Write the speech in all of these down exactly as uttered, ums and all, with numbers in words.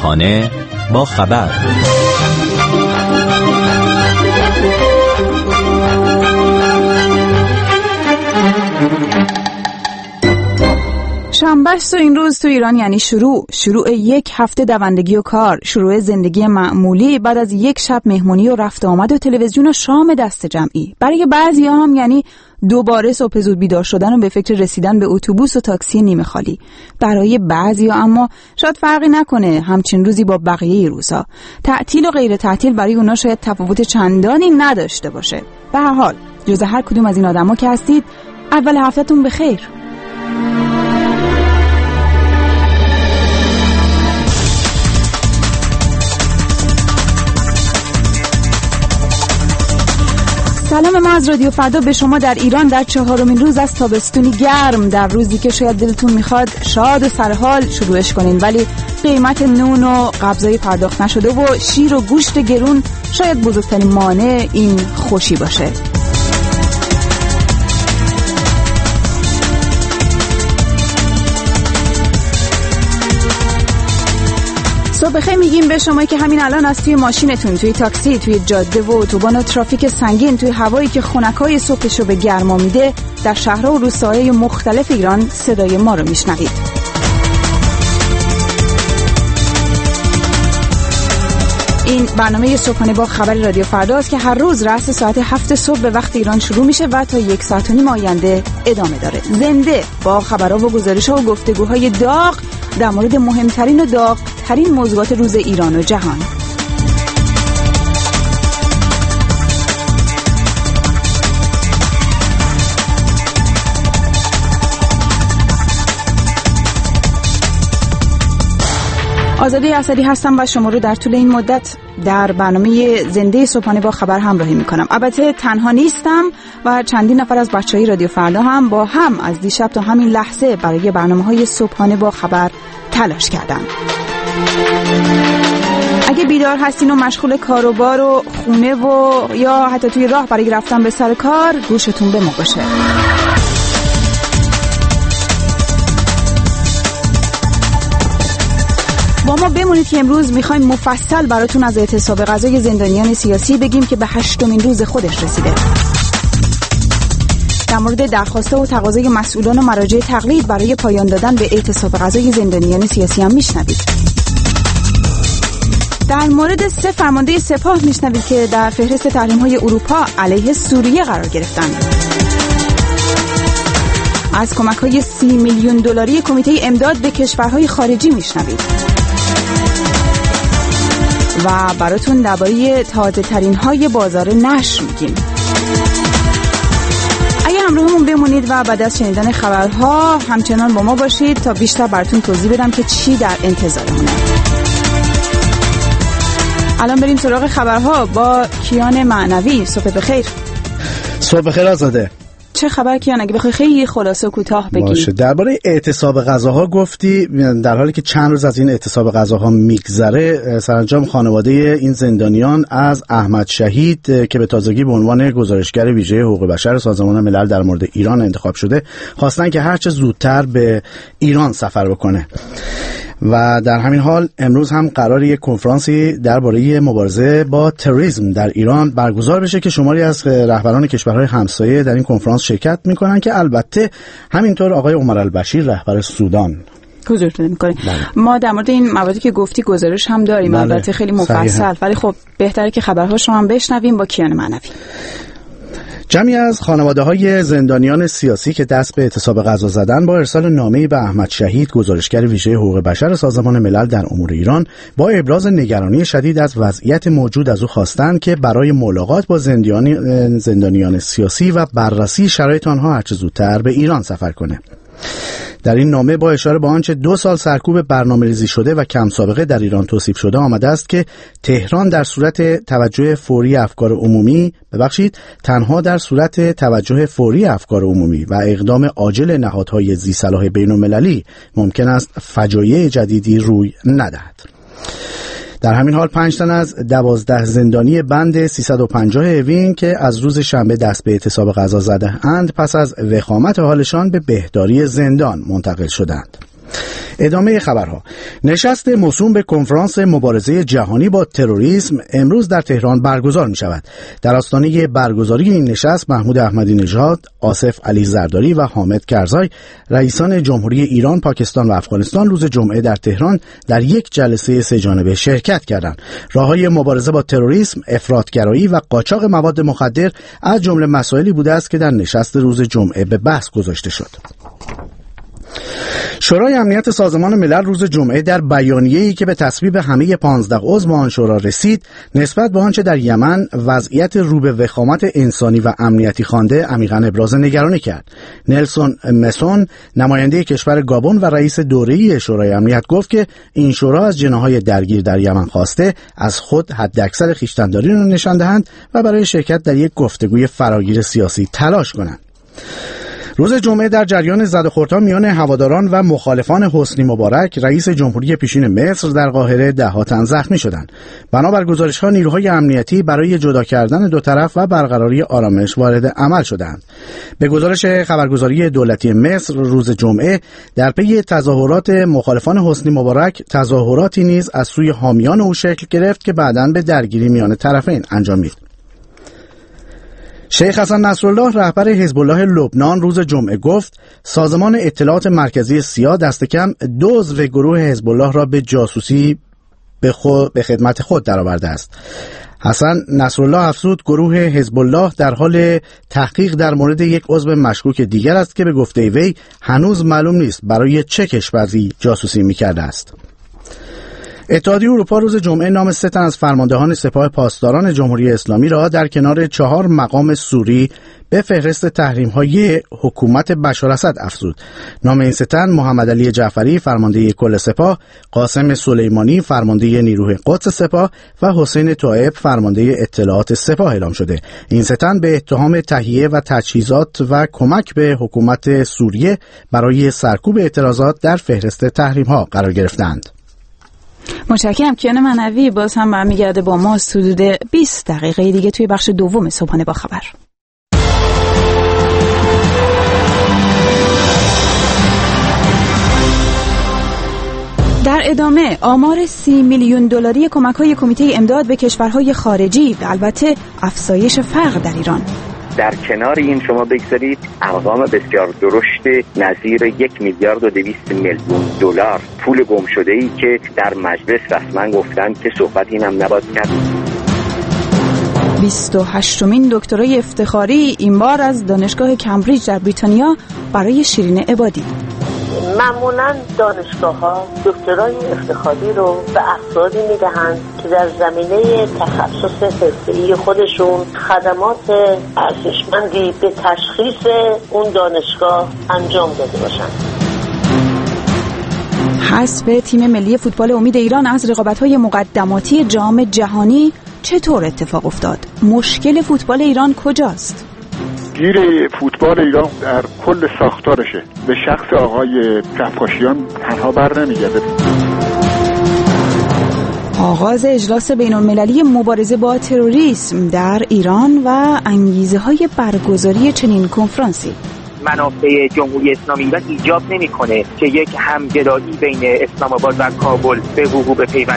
صبحانه با خبر. شنبه است و این روز تو ایران یعنی شروع شروع یک هفته دوندگی و کار، شروع زندگی معمولی بعد از یک شب مهمونی و رفت آمد و تلویزیون و شام دست جمعی. برای بعضی‌ها هم یعنی دوباره صبح زود بیدار شدن و به فکر رسیدن به اتوبوس و تاکسی نیمه خالی. برای بعضی‌ها اما شاید فرقی نکنه همچین روزی با بقیه روزها. تعطیل و غیر تعطیل برای اونا شاید تفاوت چندانی نداشته باشه. به هر حال جز هر کدوم از این آدما که هستید، اول هفته‌تون بخیر. سلام ما از رادیو فردا به شما در ایران در چهارمین روز از تابستونی گرم، در روزی که شاید دلتون میخواد شاد و سرحال شروعش کنین، ولی قیمت نون و قبضای پرداخت نشده و شیر و گوشت گرون شاید بزرگترین مانع این خوشی باشه. صبح بخیر میگیم به شما که همین الان از توی ماشینتون، توی تاکسی، توی جاده و اتوبان و ترافیک سنگین، توی هوایی که خنکای صبحشو به گرما میده، در شهرها و روستاهای مختلف ایران صدای ما رو میشنوید. این برنامه صبحانه با خبر رادیو فرداست که هر روز رأس ساعت هفت صبح به وقت ایران شروع میشه و تا یک ساعت و نیم آینده ادامه داره. زنده با خبرها و گزارش‌ها و گفتگوهای داغ در مورد مهمترین و داغ‌ترین موضوعات روز ایران و جهان. آزاده اسدی هستم و شما رو در طول این مدت در برنامه زنده صبحانه با خبر همراهی میکنم. البته تنها نیستم و چندین نفر از بچهای رادیو فردا هم با هم از دیشب تا همین لحظه برای برنامه‌های صبحانه با خبر تلاش کردن. اگه بیدار هستین و مشغول کار و بار و خونه و یا حتی توی راه برای رفتن به سر کار، گوشتون به ما باشه. با ما بمونید که امروز میخوایم مفصل براتون از اعتصاب غذای زندانیان سیاسی بگیم که به هشتمین روز خودش رسیده. در مورد درخواسته و تقاضای مسئولان و مراجع تقلید برای پایان دادن به اعتصاب غذای زندانیان سیاسی هم میشنوید. در مورد سه فرمانده سپاه میشنوید که در فهرست تحریم‌های اروپا علیه سوریه قرار گرفتند. از کمک‌های سی میلیون دلاری کمیته امداد به کشورهای خارجی میشنوید. و براتون درباره تازه ترین های بازار نشر میگیم. اگه همراهمون بمونید و بعد از شنیدن خبرها همچنان با ما باشید تا بیشتر براتون توضیح بدم که چی در انتظارمونه. الان بریم سراغ خبرها با کیان معنوی. صبح بخیر. صبح بخیر آزاده. چه خبر کیان؟ اگه بخوای خیلی خلاصه و کوتاه بگی. باشه. درباره اعتصاب غذاها گفتی، در حالی که چند روز از این اعتصاب غذاها میگذره، سرانجام خانواده این زندانیان از احمد شهید که به تازگی به عنوان گزارشگر ویژه حقوق بشر سازمان ملل در مورد ایران انتخاب شده، خواستن که هرچه زودتر به ایران سفر بکنه. و در همین حال امروز هم قرار یک کنفرانسی درباره مبارزه با تروریسم در ایران برگزار بشه که شماری از رهبران کشورهای همسایه در این کنفرانس شرکت میکنن که البته همینطور آقای عمر البشیر رهبر سودان حضور پیدا میکنه. ما در مورد این مواردی که گفتی گزارش هم داریم، بله. البته خیلی مفصل، ولی خب بهتره که خبرهاش رو هم بشنویم با کیان معنوی. جمعی از خانواده‌های زندانیان سیاسی که دست به اعتصاب غذا زدن با ارسال نامه‌ای به احمد شهید، گزارشگر ویژه حقوق بشر سازمان ملل در امور ایران، با ابراز نگرانی شدید از وضعیت موجود از او خواستند که برای ملاقات با زندانیان سیاسی و بررسی شرایط آنها هرچه زودتر به ایران سفر کنه. در این نامه با اشاره به آنچه دو سال سرکوب برنامه‌ریزی شده و کم سابقه در ایران توصیف شده آمده است که تهران در صورت توجه فوری افکار عمومی ببخشید تنها در صورت توجه فوری افکار عمومی و اقدام عاجل نهادهای ذی صلاح بین‌المللی ممکن است فجایع جدیدی روی ندهد. در همین حال پنج تن از دوازده زندانی بند سیصد و پنجاه اوین که از روز شنبه دست به اعتصاب غذا زده اند پس از وخامت حالشان به بهداری زندان منتقل شدند. ادامه خبرها. نشست موسوم به کنفرانس مبارزه جهانی با تروریسم امروز در تهران برگزار می شود. در آستانه برگزاری این نشست محمود احمدی نژاد، آصف علی زرداری و حامد کرزای رئیسان جمهوری ایران، پاکستان و افغانستان روز جمعه در تهران در یک جلسه سه جانبه شرکت کردند. راههای مبارزه با تروریسم، افراطگرایی و قاچاق مواد مخدر از جمله مسائلی بوده است که در نشست روز جمعه به بحث گذاشته شد. شورای امنیت سازمان ملل روز جمعه در بیانیه‌ای که به تصویب همه پانزده عضو آن شورا رسید، نسبت به آنچه در یمن وضعیت رو به وخامت انسانی و امنیتی خوانده عمیقاً ابراز نگرانی کرد. نلسون مسون، نماینده کشور گابون و رئیس دوره‌ای شورای امنیت، گفت که این شورا از جناح‌های درگیر در یمن خواسته از خود حداکثر خویشتن‌داری را نشان دهند و برای شرکت در یک گفتگوی فراگیر سیاسی تلاش کنند. روز جمعه در جریان زد و خوردها میان هواداران و مخالفان حسنی مبارک، رئیس جمهوری پیشین مصر، در قاهره ده‌ها تن زخمی شدند. بنابر گزارش‌ها نیروهای امنیتی برای جدا کردن دو طرف و برقراری آرامش وارد عمل شدند. به گزارش خبرگزاری دولتی مصر روز جمعه، در پی تظاهرات مخالفان حسنی مبارک، تظاهراتی نیز از سوی حامیان او شکل گرفت که بعداً به درگیری میان طرفین انجامید. شیخ حسن نصرالله، رهبر حزب الله لبنان، روز جمعه گفت سازمان اطلاعات مرکزی سیا دست کم دو عضو گروه حزب الله را به جاسوسی به, خود به خدمت خود درآورده است. حسن نصرالله افزود گروه حزب الله در حال تحقیق در مورد یک عضو مشکوک دیگر است که به گفته وی هنوز معلوم نیست برای چه کشوری جاسوسی می‌کرده است. اتحادیه اروپا روز جمعه نام سه تن از فرماندهان سپاه پاسداران جمهوری اسلامی را در کنار چهار مقام سوری به فهرست تحریم‌های حکومت بشاراسد افزود. نام این سه تن محمد علی جعفری، فرمانده کل سپاه، قاسم سلیمانی، فرمانده نیروی قدس سپاه و حسین طائب، فرمانده اطلاعات سپاه اعلام شده. این سه تن به اتهام تهیه و تجهیزات و کمک به حکومت سوریه برای سرکوب اعتراضات در فهرست تحریم‌ها قرار گرفتند. متشکرم. کیان منوی باز هم برمیگرده با ما حدود بیست دقیقه دیگه توی بخش دوم صبحانه با خبر. در ادامه آمار سی میلیون دلاری کمک‌های کمیته امداد به کشورهای خارجی و البته افزایش فقر در ایران. در کنار این شما بگذارید ارقام بسیار درشت نظیر یک میلیارد و دویست میلیون دلار پول گم شده ای که در مجلس رسما گفتن که صحبت این هم نباید کرد. بیست و هشتمین دکترای افتخاری این بار از دانشگاه کمبریج در بریتانیا برای شیرین عبادی. معمولاً دانشگاه‌ها دکترای افتخاری رو به افرادی میدهند که در زمینه تخصص حرفه‌ای خودشون خدمات ارزشمندی به تشخیص اون دانشگاه انجام داده باشند. حذف تیم ملی فوتبال امید ایران از رقابت‌های مقدماتی جام جهانی چطور اتفاق افتاد؟ مشکل فوتبال ایران کجاست؟ گیر فوتبال ایران در کل ساختارشه، به شخص آقای کفاشیان تنها بر نمیگرده. آغاز اجلاس بین‌المللی مبارزه با تروریسم در ایران و انگیزه‌های برگزاری چنین کنفرانسی. منافع جمهوری اسلامی ایران ایجاب نمی‌کنه که یک همگرایی بین اسلام آباد و کابل به وقوع بپیوند.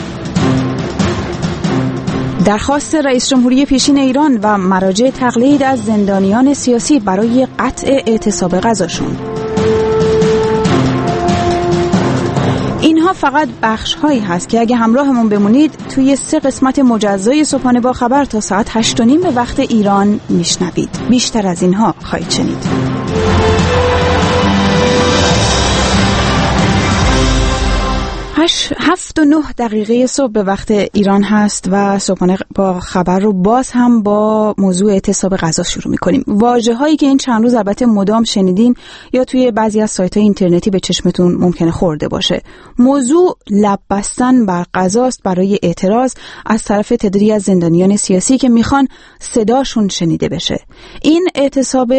درخواست رئیس جمهوری پیشین ایران و مراجع تقلید از زندانیان سیاسی برای قطع اعتصاب غذاشون. اینها فقط بخش هایی هست که اگه همراهمون بمونید توی سه قسمت مجزای صبحانه با خبر تا ساعت هشت و نیم به وقت ایران میشنوید. بیشتر از اینها خواهید شنید. هفت و نه دقیقه صبح به وقت ایران هست و صبحانه با خبر رو باز هم با موضوع اعتصاب غذا شروع می‌کنیم. واژه‌هایی که این چند روز البته مدام شنیدین یا توی بعضی از سایت‌های اینترنتی به چشمتون ممکنه خورده باشه. موضوع لب بستن بر غذاست برای اعتراض از طرف تعدادی از زندانیان سیاسی که میخوان صداشون شنیده بشه. این اعتصاب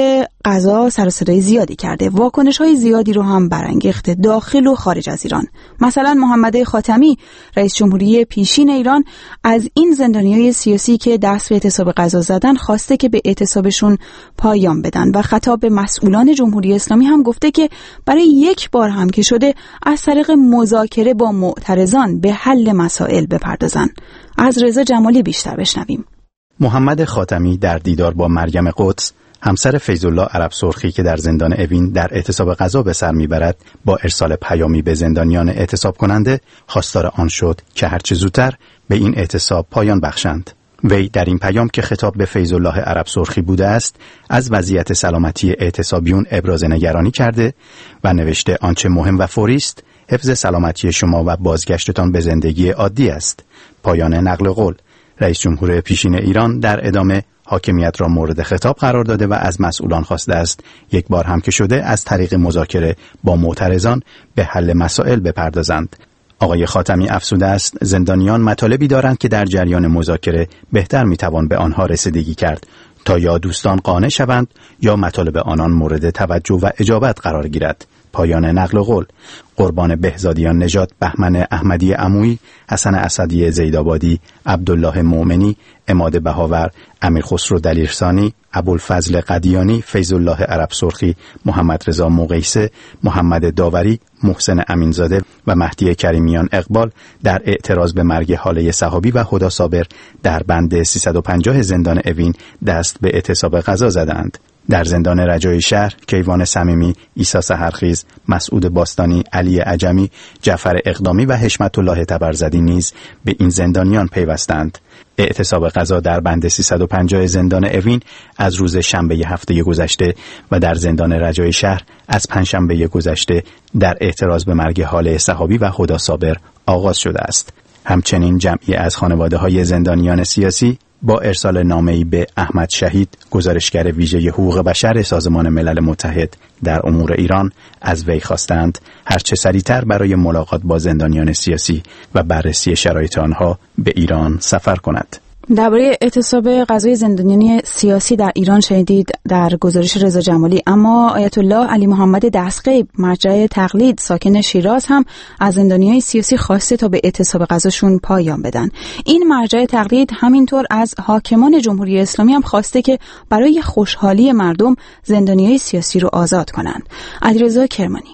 غزا سر و صدای زیادی کرده. واکنش‌های زیادی رو هم برانگیخته داخل و خارج از ایران. مثلا محمد خاتمی رئیس جمهوری پیشین ایران از این زندانیای سیاسی که دست به اعتصاب غزا زدن خواسته که به اعتصابشون پایان بدن و خطاب به مسئولان جمهوری اسلامی هم گفته که برای یک بار هم که شده از طریق مذاکره با معترضان به حل مسائل بپردازن. از رضا جمالی بیشتر بشنویم. محمد خاتمی در دیدار با مریم قدس همسر فیض‌الله عرب سرخی که در زندان اوین در اعتصاب غزا به سر میبرد با ارسال پیامی به زندانیان اعتصاب کننده خواستار آن شد که هرچه زودتر به این اعتصاب پایان بخشند. وی در این پیام که خطاب به فیض‌الله عرب سرخی بوده است از وضعیت سلامتی اعتصابیون ابراز نگرانی کرده و نوشته آنچه مهم و فوری است حفظ سلامتی شما و بازگشتتان به زندگی عادی است. پایان نقل قول. رئیس جمهور پیشین ایران در ادامه حاکمیت را مورد خطاب قرار داده و از مسئولان خواسته است یک بار هم که شده از طریق مذاکره با معترضان به حل مسائل بپردازند. آقای خاتمی افزوده است زندانیان مطالبی دارند که در جریان مذاکره بهتر میتوان به آنها رسیدگی کرد تا یا دوستان قانع شوند یا مطالب آنان مورد توجه و اجابت قرار گیرد. پایان نقل قول. قربان بهزادیان نژاد بهمن احمدی عمویی، حسن اسدی زیدآبادی، عبدالله مومنی، عماد بهاور، امیرخسرو دلیرسانی، ابوالفضل قدیانی، فیض‌الله عرب سرخی، محمد رضا مقیسه، محمد داوری، محسن امینزاده و مهدی کریمیان اقبال در اعتراض به مرگ حاله صحابی و هدی صابر در بند سیصد و پنجاه زندان اوین دست به اعتصاب غزا زدند. در زندان رجای شهر کیوان صمیمی، عیسی سحرخیز، مسعود باستانی، علی عجمی، جعفر اقدامی و حشمت الله تبرزدی نیز به این زندانیان پیوستند. اعتصاب غزا در بند سیصد و پنجاه زندان اوین از روز شنبه هفته گذشته و در زندان رجای شهر از پنجشنبه گذشته در اعتراض به مرگ حاله صحابی و هدی صابر آغاز شده است. همچنین جمعی از خانواده‌های زندانیان سیاسی با ارسال نامه‌ای به احمد شهید، گزارشگر ویژه حقوق بشر سازمان ملل متحد در امور ایران، از وی خواستند هرچه سریعتر برای ملاقات با زندانیان سیاسی و بررسی شرایط آنها به ایران سفر کند. درباره اعتصاب غزای زندانیان سیاسی در ایران شنیدید در گزارش رضا جمالی، اما آیت الله علی محمد دستغیب مرجع تقلید ساکن شیراز هم از زندانیان سیاسی خواسته تا به اعتصاب غزاشون پایان بدن. این مرجع تقلید همینطور از حاکمان جمهوری اسلامی هم خواسته که برای خوشحالی مردم زندانیان سیاسی رو آزاد کنند. علیرضا کرمانی.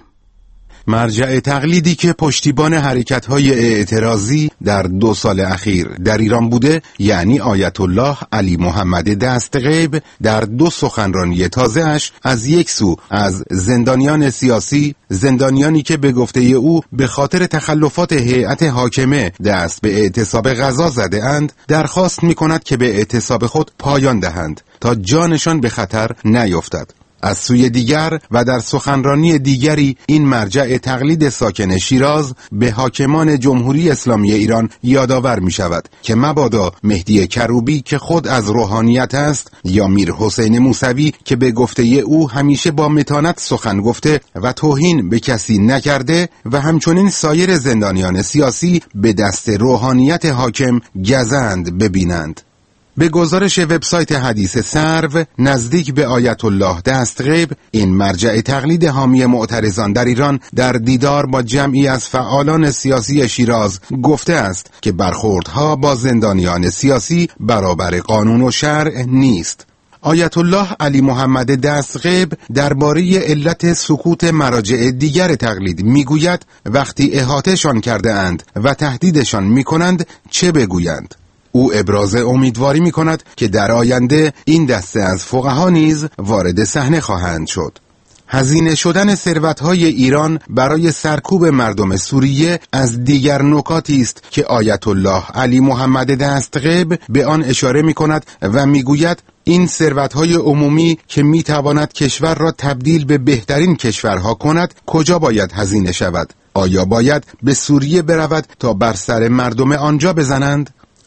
مرجع تقلیدی که پشتیبان حرکت‌های اعتراضی در دو سال اخیر در ایران بوده، یعنی آیت الله علی محمد دستغیب، در دو سخنرانی تازه‌اش از یک سو از زندانیان سیاسی، زندانیانی که به گفته او به خاطر تخلفات هیئت حاکمه دست به اعتصاب غزا زده اند، درخواست می‌کند که به اعتصاب خود پایان دهند تا جانشان به خطر نیفتد. از سوی دیگر و در سخنرانی دیگری این مرجع تقلید ساکن شیراز به حاکمان جمهوری اسلامی ایران یادآور می شود که مبادا مهدی کروبی که خود از روحانیت است یا میر حسین موسوی که به گفته او همیشه با متانت سخن گفته و توهین به کسی نکرده و همچنین سایر زندانیان سیاسی به دست روحانیت حاکم گزند ببینند. به گزارش وبسایت حدیث سرو نزدیک به آیت الله دستغیب، این مرجع تقلید حامی معترضان در ایران در دیدار با جمعی از فعالان سیاسی شیراز گفته است که برخوردها با زندانیان سیاسی برابر قانون و شرع نیست. آیت الله علی محمد دستغیب درباره علت سکوت مراجع دیگر تقلید میگوید وقتی احاطه‌شان کرده اند و تهدیدشان میکنند چه بگویند. او ابراز امیدواری می کند که در آینده این دسته از فقها نیز وارد صحنه خواهند شد. هزینه شدن ثروت‌های ایران برای سرکوب مردم سوریه از دیگر نکاتی است که آیت الله علی محمد دستغیب به آن اشاره می کند و می گوید این ثروت‌های عمومی که می تواند کشور را تبدیل به بهترین کشورها کند کجا باید هزینه شود؟ آیا باید به سوریه برود تا بر سر مردم آنجا بزنند؟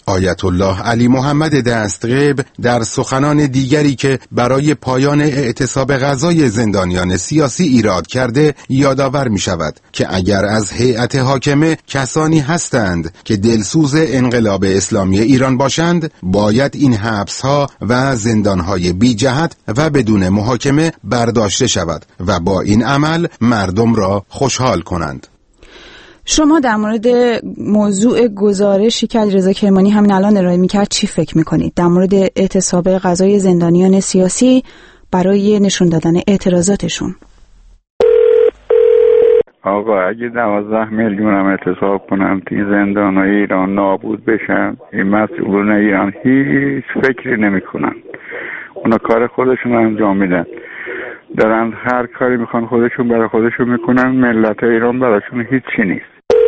آیت الله علی محمد دستقیب در سخنان دیگری که برای پایان اعتصاب غذای زندانیان سیاسی ایراد کرده یادآور می شود که اگر از هیئت حاکمه کسانی هستند که دلسوز انقلاب اسلامی ایران باشند، باید این حبس‌ها و زندان‌های بی جهت و بدون محاکمه برداشته شود و با این عمل مردم را خوشحال کنند. شما در مورد موضوع گزارشی که علیرضا کرمانی همین الان ارائه می‌کرد چی فکر می‌کنید؟ در مورد اعتصاب غذای زندانیان سیاسی برای نشون دادن اعتراضاتشون. آقا اگه دوازده میلیون هم اعتصاب کنن این زندان‌های ایران نابود بشن، این مسئولان ایران هیچ فکری نمی‌کنن. اونا کار خودشون انجام میدن، دارن هر کاری میخوان خودشون برای خودشون میکنن، ملت ایران براشون هیچی نیست.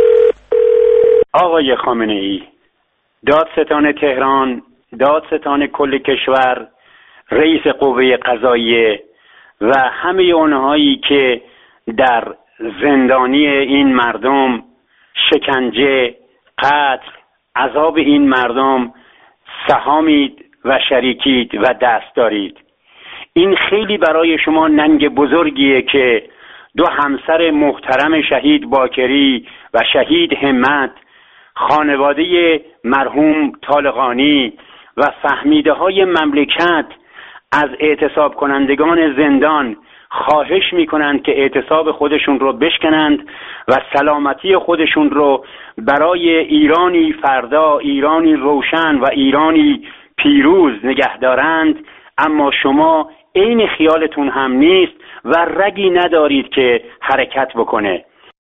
آقای خامنه ای، دادستان تهران، دادستان کل کشور، رئیس قوه قضاییه و همه اونهایی که در زندانی این مردم، شکنجه، قتل، عذاب این مردم سهامید و شریکید و دست دارید. این خیلی برای شما ننگ بزرگیه که دو همسر محترم شهید باکری و شهید همت، خانواده مرحوم طالقانی و فهمیده های مملکت از اعتصاب کنندگان زندان خواهش میکنند که اعتصاب خودشون رو بشکنند و سلامتی خودشون رو برای ایرانی فردا، ایرانی روشن و ایرانی پیروز نگه دارند. اما شما عین خیالتون هم نیست و رگی ندارید که حرکت بکنه.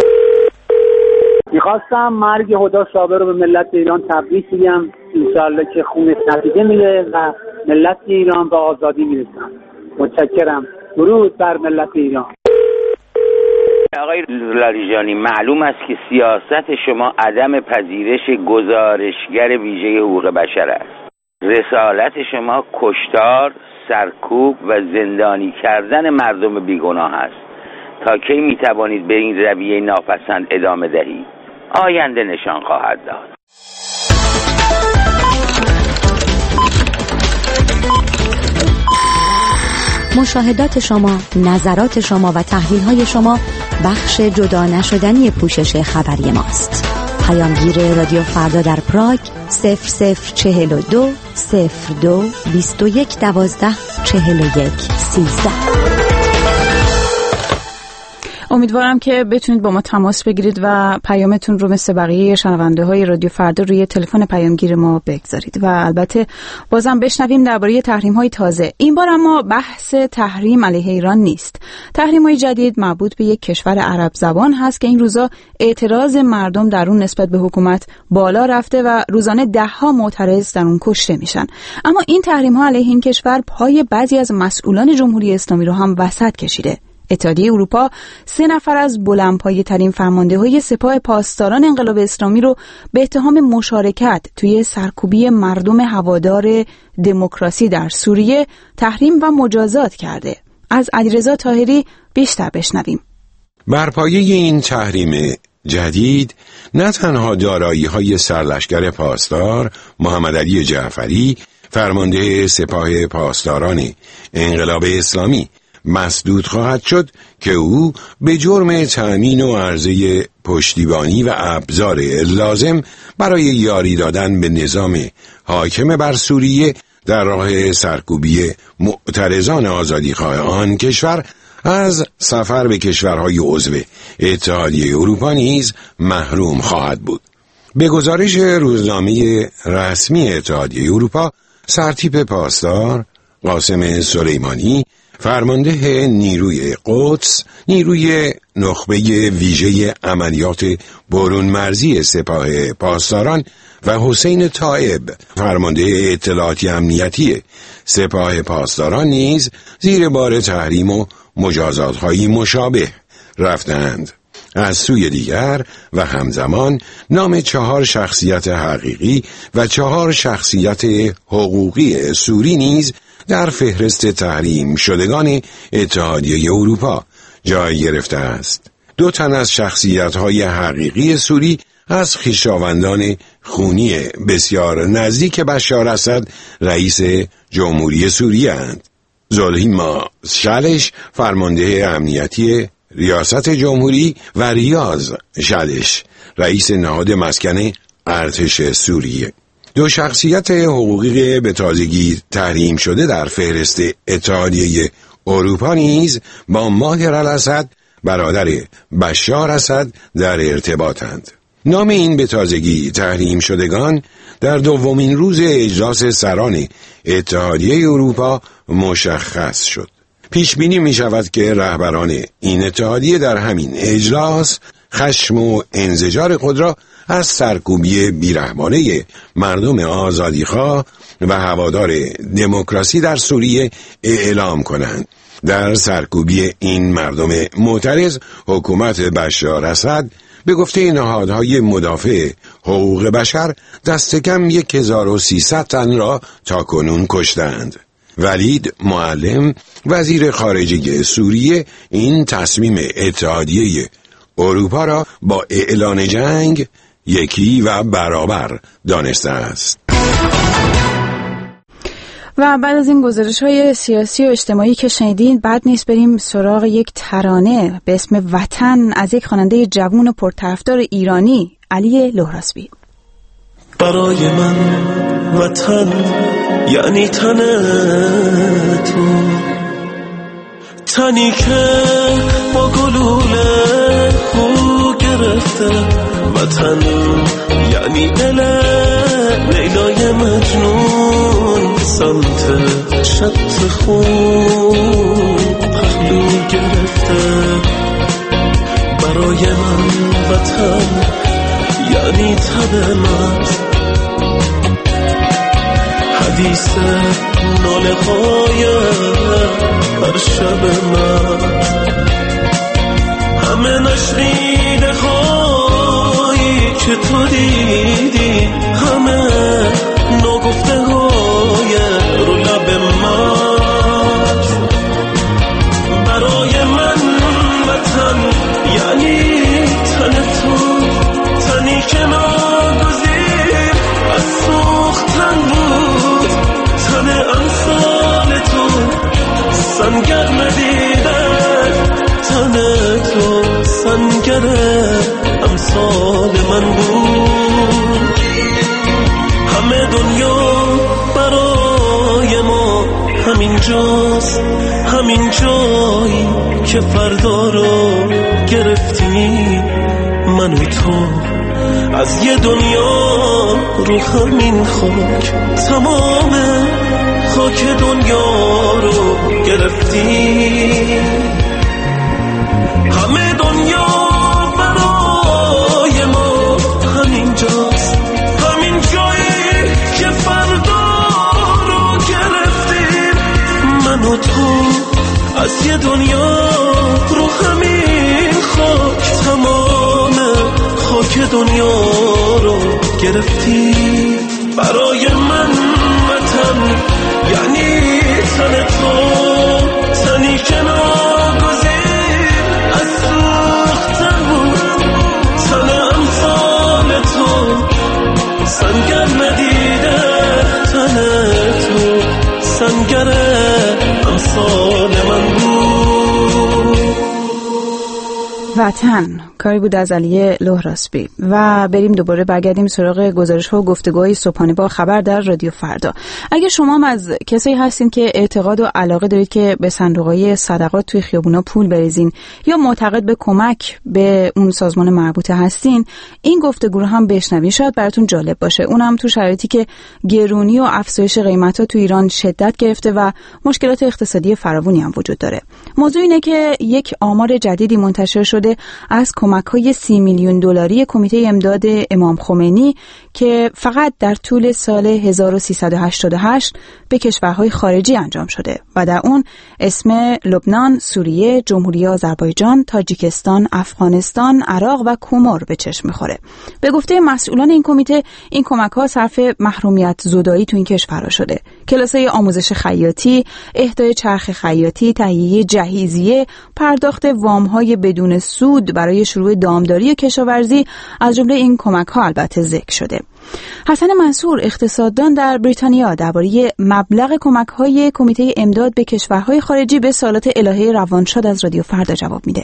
میخواستم مرگ هدی صابر رو به ملت ایران تبریک بگم، انشالله که خونش نتیجه میره و ملت ایران به آزادی میرسن. متشکرم. درود بر ملت ایران. آقای لاریجانی، معلوم است که سیاست شما عدم پذیرش گزارشگر ویژه حقوق بشر است. رسالت شما کشتار، سرکوب و زندانی کردن مردم بیگناه است. تا کی می توانید به این رویه ناپسند ادامه دهید؟ آینده نشان خواهد داد. مشاهدات شما، نظرات شما و تحلیل‌های شما بخش جدا نشدنی پوشش خبری ماست. پیامگیر رادیو فردا در پراگ صفر صفر چهل و دو صفر دو بیست و یک دوازده چهل و یک سیزده. امیدوارم که بتونید با ما تماس بگیرید و پیامتون رو مثل بقیه شنونده های رادیو فردا روی تلفن پیامگیر ما بگذارید و البته بازم بشنویم درباره تحریم های تازه. این بار اما بحث تحریم علیه ایران نیست. تحریم های جدید مربوط به یک کشور عرب زبان هست که این روزا اعتراض مردم در اون نسبت به حکومت بالا رفته و روزانه ده ها معترض در اون کشته میشن. اما این تحریم ها علیه این کشور پای بعضی از مسئولان جمهوری اسلامی رو هم وسط کشیده. اتحادیه اروپا سه نفر از بلندپایه ترین فرمانده‌های سپاه پاسداران انقلاب اسلامی رو به اتهام مشارکت توی سرکوبی مردم هوادار دموکراسی در سوریه تحریم و مجازات کرده. از علیرضا طاهری بیشتر بشنویم. بر پایه این تحریم جدید نه تنها دارایی‌های سرلشکر پاسدار محمد علی جعفری فرمانده سپاه پاسداران انقلاب اسلامی مسدود خواهد شد که او به جرم تأمین و عرضه پشتیبانی و ابزار لازم برای یاری دادن به نظام حاکم بر سوریه در راه سرکوبی معترضان آزادیخواه آن کشور از سفر به کشورهای عضو اتحادیه اروپا نیز محروم خواهد بود. به گزارش روزنامه رسمی اتحادیه اروپا، سرتیپ پاسدار قاسم سلیمانی فرمانده نیروی قدس، نیروی نخبه ویژه عملیات برون مرزی سپاه پاسداران و حسین طائب فرمانده اطلاعاتی امنیتی سپاه پاسداران نیز زیر بار تحریم و مجازات‌های مشابه رفتند. از سوی دیگر و همزمان نام چهار شخصیت حقیقی و چهار شخصیت حقوقی سوری نیز در فهرست تحریم شدگان اتحادیه اروپا جای گرفته است. دو تن از شخصیت‌های حقیقی سوری از خویشاوندان خونی بسیار نزدیک بشار اسد رئیس جمهوری سوریه اند. زلهیما شلش فرمانده امنیتی ریاست جمهوری و ریاض شلش رئیس نهاد مسکن ارتش سوریه. دو شخصیت حقوقی به تازگی تحریم شده در فهرست اتحادیه اروپا نیز با ماهر الاسد برادر بشار اسد در ارتباطند. نام این به تازگی تحریم شدگان در دومین روز اجلاس سران اتحادیه اروپا مشخص شد. پیش بینی می شود که رهبران این اتحادیه در همین اجلاس خشم و انزجار خود را از سرکوبی بیرحمانه مردم آزادیخواه و هوادار دموکراسی در سوریه اعلام کنند. در سرکوبی این مردم معترض، حکومت بشار اسد به گفته نهادهای مدافع حقوق بشر دست کم یک هزار و سیصد تن را تاکنون کشتند. ولید معلم وزیر خارجه سوریه این تصمیم اتحادیه اروپا را با اعلان جنگ یکی و برابر دانسته است. و بعد از این گزارش‌های سیاسی و اجتماعی که شنیدین، بعد نیست بریم سراغ یک ترانه به اسم وطن از یک خواننده جوان و پرطرفدار ایرانی، علی لهراسبی. برای من وطن یعنی تن تو، تنی که با گلوله خو گرفته. وطن یعنی دل لیلای مجنون، سمت شط خون پهلو گرفته. برای من وطن یعنی تن من، حدیث ناله های هر شب من، همه نشنیده هایی که تو دیدی، همه نگفته های رو لب من. برای من وطن یعنی تن تو، تنی که ناگزیر از سوختن بود، تن امثال تو سنگر ندیده، تن تو سنگر امثال من بود. همه دنیا برای ما همین جاست، همین جایی که فردا رو گرفتی. من و تو از یه دنیا رو همین خاک، تمام خاک دنیا رو گرفتی. همه دنیا برای ما همین جاست، همین جایی که فردا رو گرفتیم. من و تو از یه دنیا رو همین خاک، تمام خاک دنیا رو گرفتی. برای من وطن یعنی تن تو، تنی که ناگزیر از سوختن بود، تن امثال تو سنگر ندیده، تن تو سنگر امثال من بود. وطن کاری بود از علی لهراسبی. و بریم دوباره برگردیم سراغ گزارش ها و گفتگوهای صبحانه با خبر در رادیو فردا. اگه شما هم از کسایی هستین که اعتقاد و علاقه دارید که به صندوق‌های صدقات توی خیابونا پول بریزین یا معتقد به کمک به اون سازمان مربوطه هستین، این گفتگو رو هم بشنوین، شاید براتون جالب باشه. اونم تو شرایطی که گرونی و افزایش قیمت‌ها تو ایران شدت گرفته و مشکلات اقتصادی فراوانی هم وجود داره. موضوع اینه که یک آمار جدیدی منتشر شده از کمک‌های سی میلیون دلاری کمیته امداد امام خمینی که فقط در طول سال هزار و سیصد و هشتاد و هشت به کشورهای خارجی انجام شده و در اون اسم لبنان، سوریه، جمهوری آذربایجان، تاجیکستان، افغانستان، عراق و کومور به چشم می‌خوره. به گفته مسئولان این کمیته، این کمک‌ها صرف محرومیت زدایی تو این کشورها شده. کلاس‌های آموزش خیاطی، اهدای چرخ خیاطی، تهیه جهیزیه، پرداخت وام‌های بدون سود سود برای شروع دامداری کشاورزی از جمله این کمک‌ها البته ذکر شده. حسن منصور اقتصاددان در بریتانیا درباره مبلغ کمک‌های کمیته امداد به کشورهای خارجی به سالات الهه روانشاد از رادیو فردا جواب میده.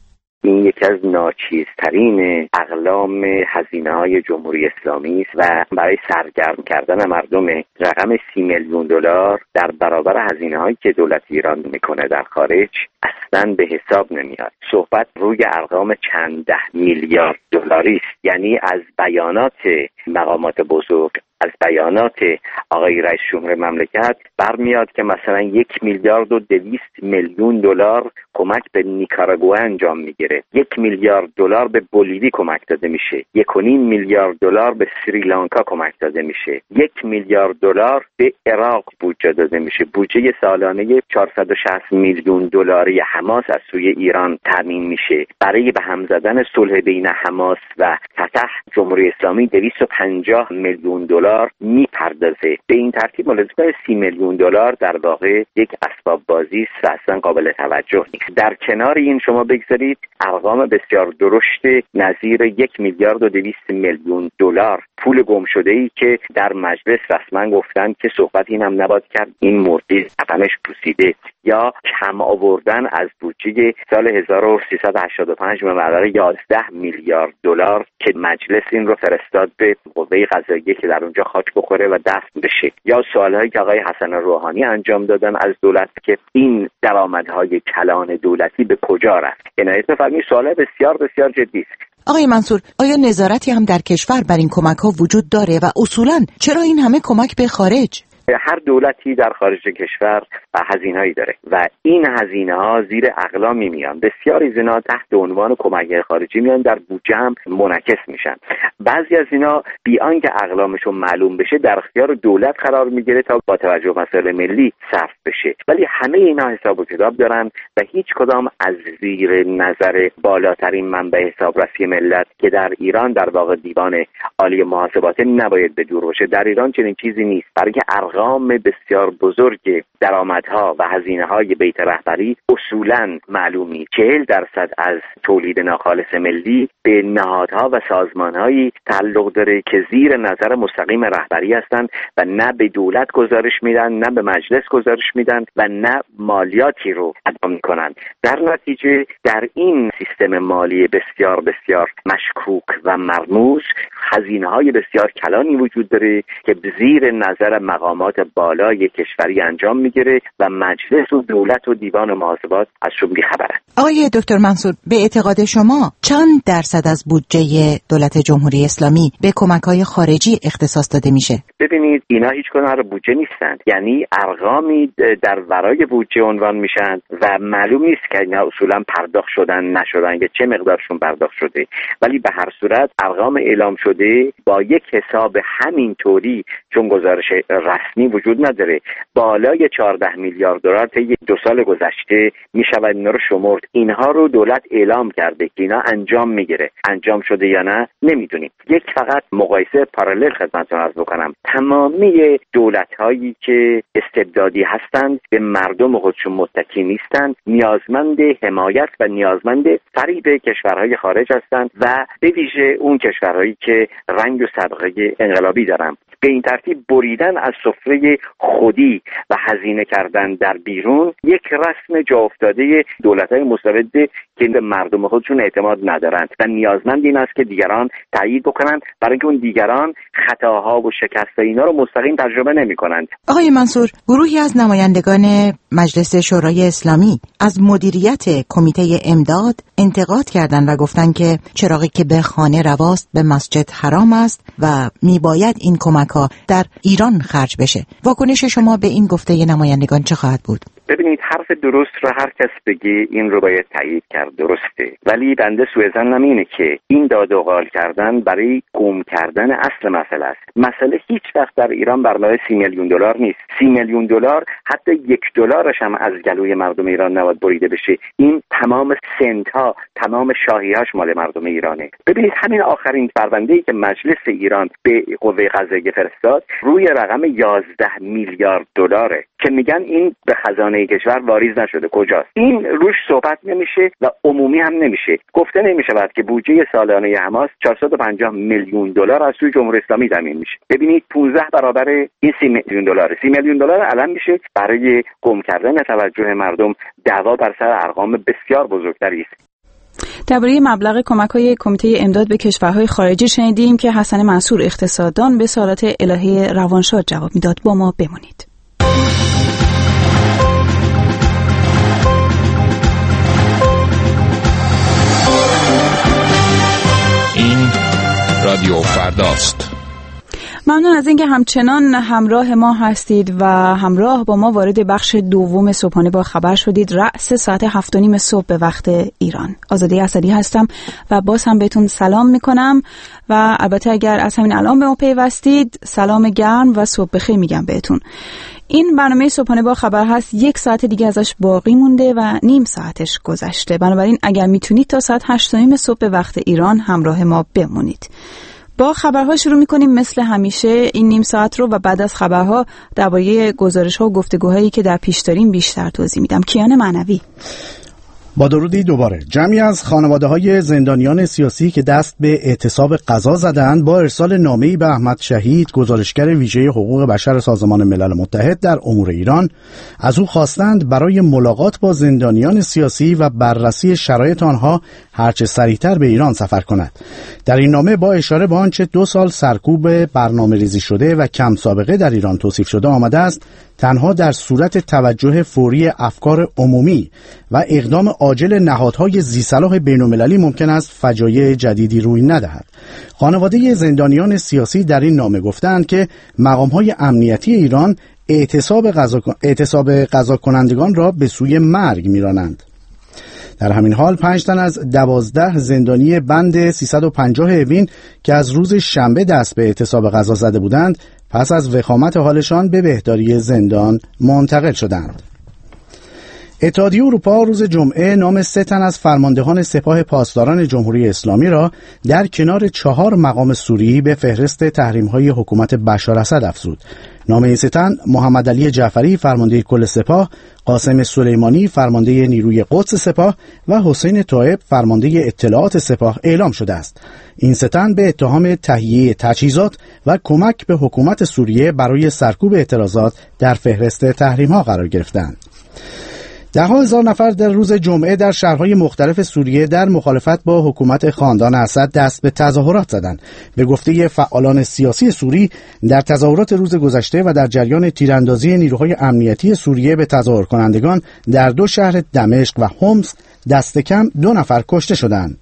این یکی از ناچیزترین اقلام هزینه‌های جمهوری اسلامی است و برای سرگرم کردن مردم رقم سی میلیون دلار در برابر هزینه‌هایی که دولت ایران میکنه در خارج اصلاً به حساب نمیاد. صحبت روی ارقام چند ده میلیارد دلاری است. یعنی از بیانات مقامات بزرگ، از بیانات آقای رئیس جمهور مملکت برمیاد که مثلا یک میلیارد و دویست میلیون دلار کمک به نیکاراگوئه انجام میگیره، یک میلیارد دلار به بولیوی کمک داده میشه، یک و نیم میلیارد دلار به سریلانکا کمک داده میشه، یک میلیارد دلار به عراق بودجه داده میشه. بودجه سالانه چهارصد و شصت میلیون دلاری حماس از سوی ایران تامین میشه. برای به هم زدن صلح بین حماس و فتح جمهوری اسلامی دویست و پنجاه میلیون دلار میپردازه. به این ترتیب ملاحظه سی میلیون دلار در واقع یک اسباب بازی است و اصلا قابل توجه نیست. در کنار این شما بگذارید ارقام بسیار درشت نظیر یک میلیارد و دویست میلیون دلار پول گم شده ای که در مجلس رسما گفتن که صحبت این هم نباید کرد، این مردی رقمش پوسیده، یا کم آوردن از بودجه سال هزار و سیصد و هشتاد و پنج به مبلغ یازده میلیارد دلار که مجلس این رو فرستاد به قوه قضاییه که در اونجا خاک بخوره و دفن بشه، یا سوالهایی که آقای حسن روحانی انجام دادن از دولت که این درآمدهای کلان دولتی به کجا رفت. عنایت بفرمایید، سوال بسیار بسیار جدی است. آقای منصور، آیا نظارتی هم در کشور بر این کمک‌ها وجود داره و اصولاً چرا این همه کمک به خارج؟ هر دولتی در خارج کشور هزینه‌ای داره و این هزینه‌ها زیر اقلامی میان. بسیاری از اینا تحت عنوان کمک خارجی میان، در بودجه هم منعکس میشن. بعضی از اینا بی آنکه اقلامشون معلوم بشه در اختیار دولت قرار میگیره تا با توجه به مسائل ملی صرف بشه. ولی همه اینا حساب و کتاب دارن و هیچ کدام از زیر نظر بالاترین منبع حسابرسی ملت که در ایران در واقع دیوان عالی محاسباته نباید به دور باشه. در ایران چنین چیزی نیست. برای ارقام بسیار بزرگ درآمدها و هزینه‌های بیت رهبری اصولاً معلومی. چهل درصد از تولید ناخالص ملی به نهادها و سازمان‌هایی تعلق داره که زیر نظر مستقیم رهبری هستند و نه به دولت گزارش میدن، نه به مجلس گزارش میدن و نه مالیاتی رو ادا میکنن. در نتیجه در این سیستم مالی بسیار بسیار مشکوک و مرموز هزینه‌های بسیار کلانی وجود داره که زیر نظر مقامات بالای کشوری انجام میگیره و مجلس و دولت و دیوان محاسبات از شون بی‌خبرن. آقای دکتر منصور، به اعتقاد شما چند درصد از بودجه دولت جمهوری اسلامی به کمک‌های خارجی اختصاص داده میشه؟ ببینید اینا هیچ کدوم بودجه نیستند، یعنی ارقامی در ورای بودجه عنوان میشن و معلوم نیست که اینا اصولا پرداخت شدن نشدن یا چه مقدارشون پرداخت شده، ولی به هر صورت ارقام اعلام شده با یک حساب همینطوری چون گزارش رسمی وجود نداره بالای چهارده میلیارد دلار طی دو سال گذشته میشود اینا رو شمرد. اینها رو دولت اعلام کرده که اینا انجام میگیره، انجام شده یا نه نمیدونیم. یک فقط مقایسه پارالل خدمتتون عرض بکنم، تمامی دولت‌هایی که استبدادی هستند به مردم خودشون متکی نیستند، نیازمند حمایت و نیازمند فریب کشورهای خارج هستند و به ویژه اون کشورهایی که رنگ و سابقه انقلابی دارن. به این ترتیب بریدن از سفره خودی و هزینه کردن در بیرون یک رسم جا افتاده دولت‌های مستبد که به مردم خودشون اعتماد ندارند و نیازمند این است که دیگران تایید بکنند، برای اینکه اون دیگران خطاها و شکست اینا رو مستقیم تجربه نمی‌کنند. آقای منصور، گروهی از نمایندگان مجلس شورای اسلامی از مدیریت کمیته امداد انتقاد کردند و گفتند که چراغی که به خانه رواست به مسجد حرام است و میباید این کمک‌ها در ایران خرج بشه. واکنش شما به این گفته نمایندگان چه خواهد بود؟ ببینید حرف درست را هر کس بگه این رو باید تایید کرد، درسته، ولی بنده سوء ظنم اینه که این داد و قال کردن برای گم کردن اصل مسئله است. مسئله هیچ وقت در ایران برای سی میلیون دلار نیست. سی میلیون دلار حتی یک دلارش هم از گلوی مردم ایران نباید بریده بشه. این تمام سنت ها، تمام شاهی هاش مال مردم ایرانه. ببینید همین آخرین پرونده‌ای که مجلس ایران به قوه قضاییه فرستاد روی رقم یازده میلیارد دلاره که میگن این به خزانه کشور واریز نشده. کجاست؟ این روش صحبت نمیشه و عمومی هم نمیشه. گفته نمیشود که بودجه سالانه حماس چهارصد و پنجاه میلیون دلار از سوی جمهوری اسلامی تامین میشه. ببینید پانزده برابر این سی میلیون دلار. سی میلیون دلار الان میشه برای گم کردن توجه مردم دعوا بر سر ارقام بسیار بزرگتری است. درباره مبلغ کمک‌های کمیته امداد به کشورهای خارجی شنیدیم که حسن منصور اقتصاددان به سوالات الهه روانشاد جواب میداد. با ما بمونید. این رادیو فرداست. ممنون از اینکه همچنان همراه ما هستید و همراه با ما وارد بخش دوم صبحانه با خبر شدید. رأس ساعت هفت و نیم صبح به وقت ایران. آزاده اسدی هستم و باز هم بهتون سلام میکنم و البته اگر از همین الان به ما پیوستید سلام گرم و صبح بخیر میگم بهتون. این برنامه صبحانه با خبر هست. یک ساعت دیگه ازش باقی مونده و نیم ساعتش گذشته. بنابراین اگر میتونید تا ساعت هشت و نیم صبح به وقت ایران همراه ما بمونید. با خبرها شروع می‌کنیم مثل همیشه این نیم ساعت رو و بعد از خبرها درباره گزارش‌ها و گفتگوهایی که در پیش داریم بیشتر توضیح میدم. کیان معنوی. با درودی دوباره. جمعی از خانواده‌های زندانیان سیاسی که دست به اعتصاب قضا زدند با ارسال نامه‌ای به احمد شهید گزارشگر ویژه حقوق بشر سازمان ملل متحد در امور ایران از او خواستند برای ملاقات با زندانیان سیاسی و بررسی شرایط آنها هرچه سریعتر به ایران سفر کند. در این نامه با اشاره به آنچه دو سال سرکوب برنامه‌ریزی شده و کم سابقه در ایران توصیف شده آمده است تنها در صورت توجه فوری افکار عمومی و اقدام عاجل نهادهای ذی‌صلاح بین‌المللی ممکن است فجایع جدیدی روی ندهد. خانواده زندانیان سیاسی در این نامه گفتند که مقام‌های امنیتی ایران اعتصاب قضا اعتصاب قضا کنندگان را به سوی مرگ می‌رانند. در همین حال پنج تن از دوازده زندانی بند سیصد و پنجاه اوین که از روز شنبه دست به اعتصاب قضا زده بودند پس از وخامت حالشان به بهداری زندان منتقل شدند. اتحادیه اروپا روز جمعه نام سه تن از فرماندهان سپاه پاسداران جمهوری اسلامی را در کنار چهار مقام سوری به فهرست تحریم‌های حکومت بشار اسد افزود. نام این سه تن محمد علی جعفری فرمانده کل سپاه، قاسم سلیمانی فرمانده نیروی قدس سپاه و حسین طایب فرمانده اطلاعات سپاه اعلام شده است. این سه تن به اتهام تهیه تجهیزات و کمک به حکومت سوریه برای سرکوب اعتراضات در فهرست تحریم‌ها قرار گرفتند. ده ها هزار نفر در روز جمعه در شهرهای مختلف سوریه در مخالفت با حکومت خاندان اسد دست به تظاهرات زدند. به گفته فعالان سیاسی سوری در تظاهرات روز گذشته و در جریان تیراندازی نیروهای امنیتی سوریه به تظاهر کنندگان در دو شهر دمشق و حمص دست کم دو نفر کشته شدند.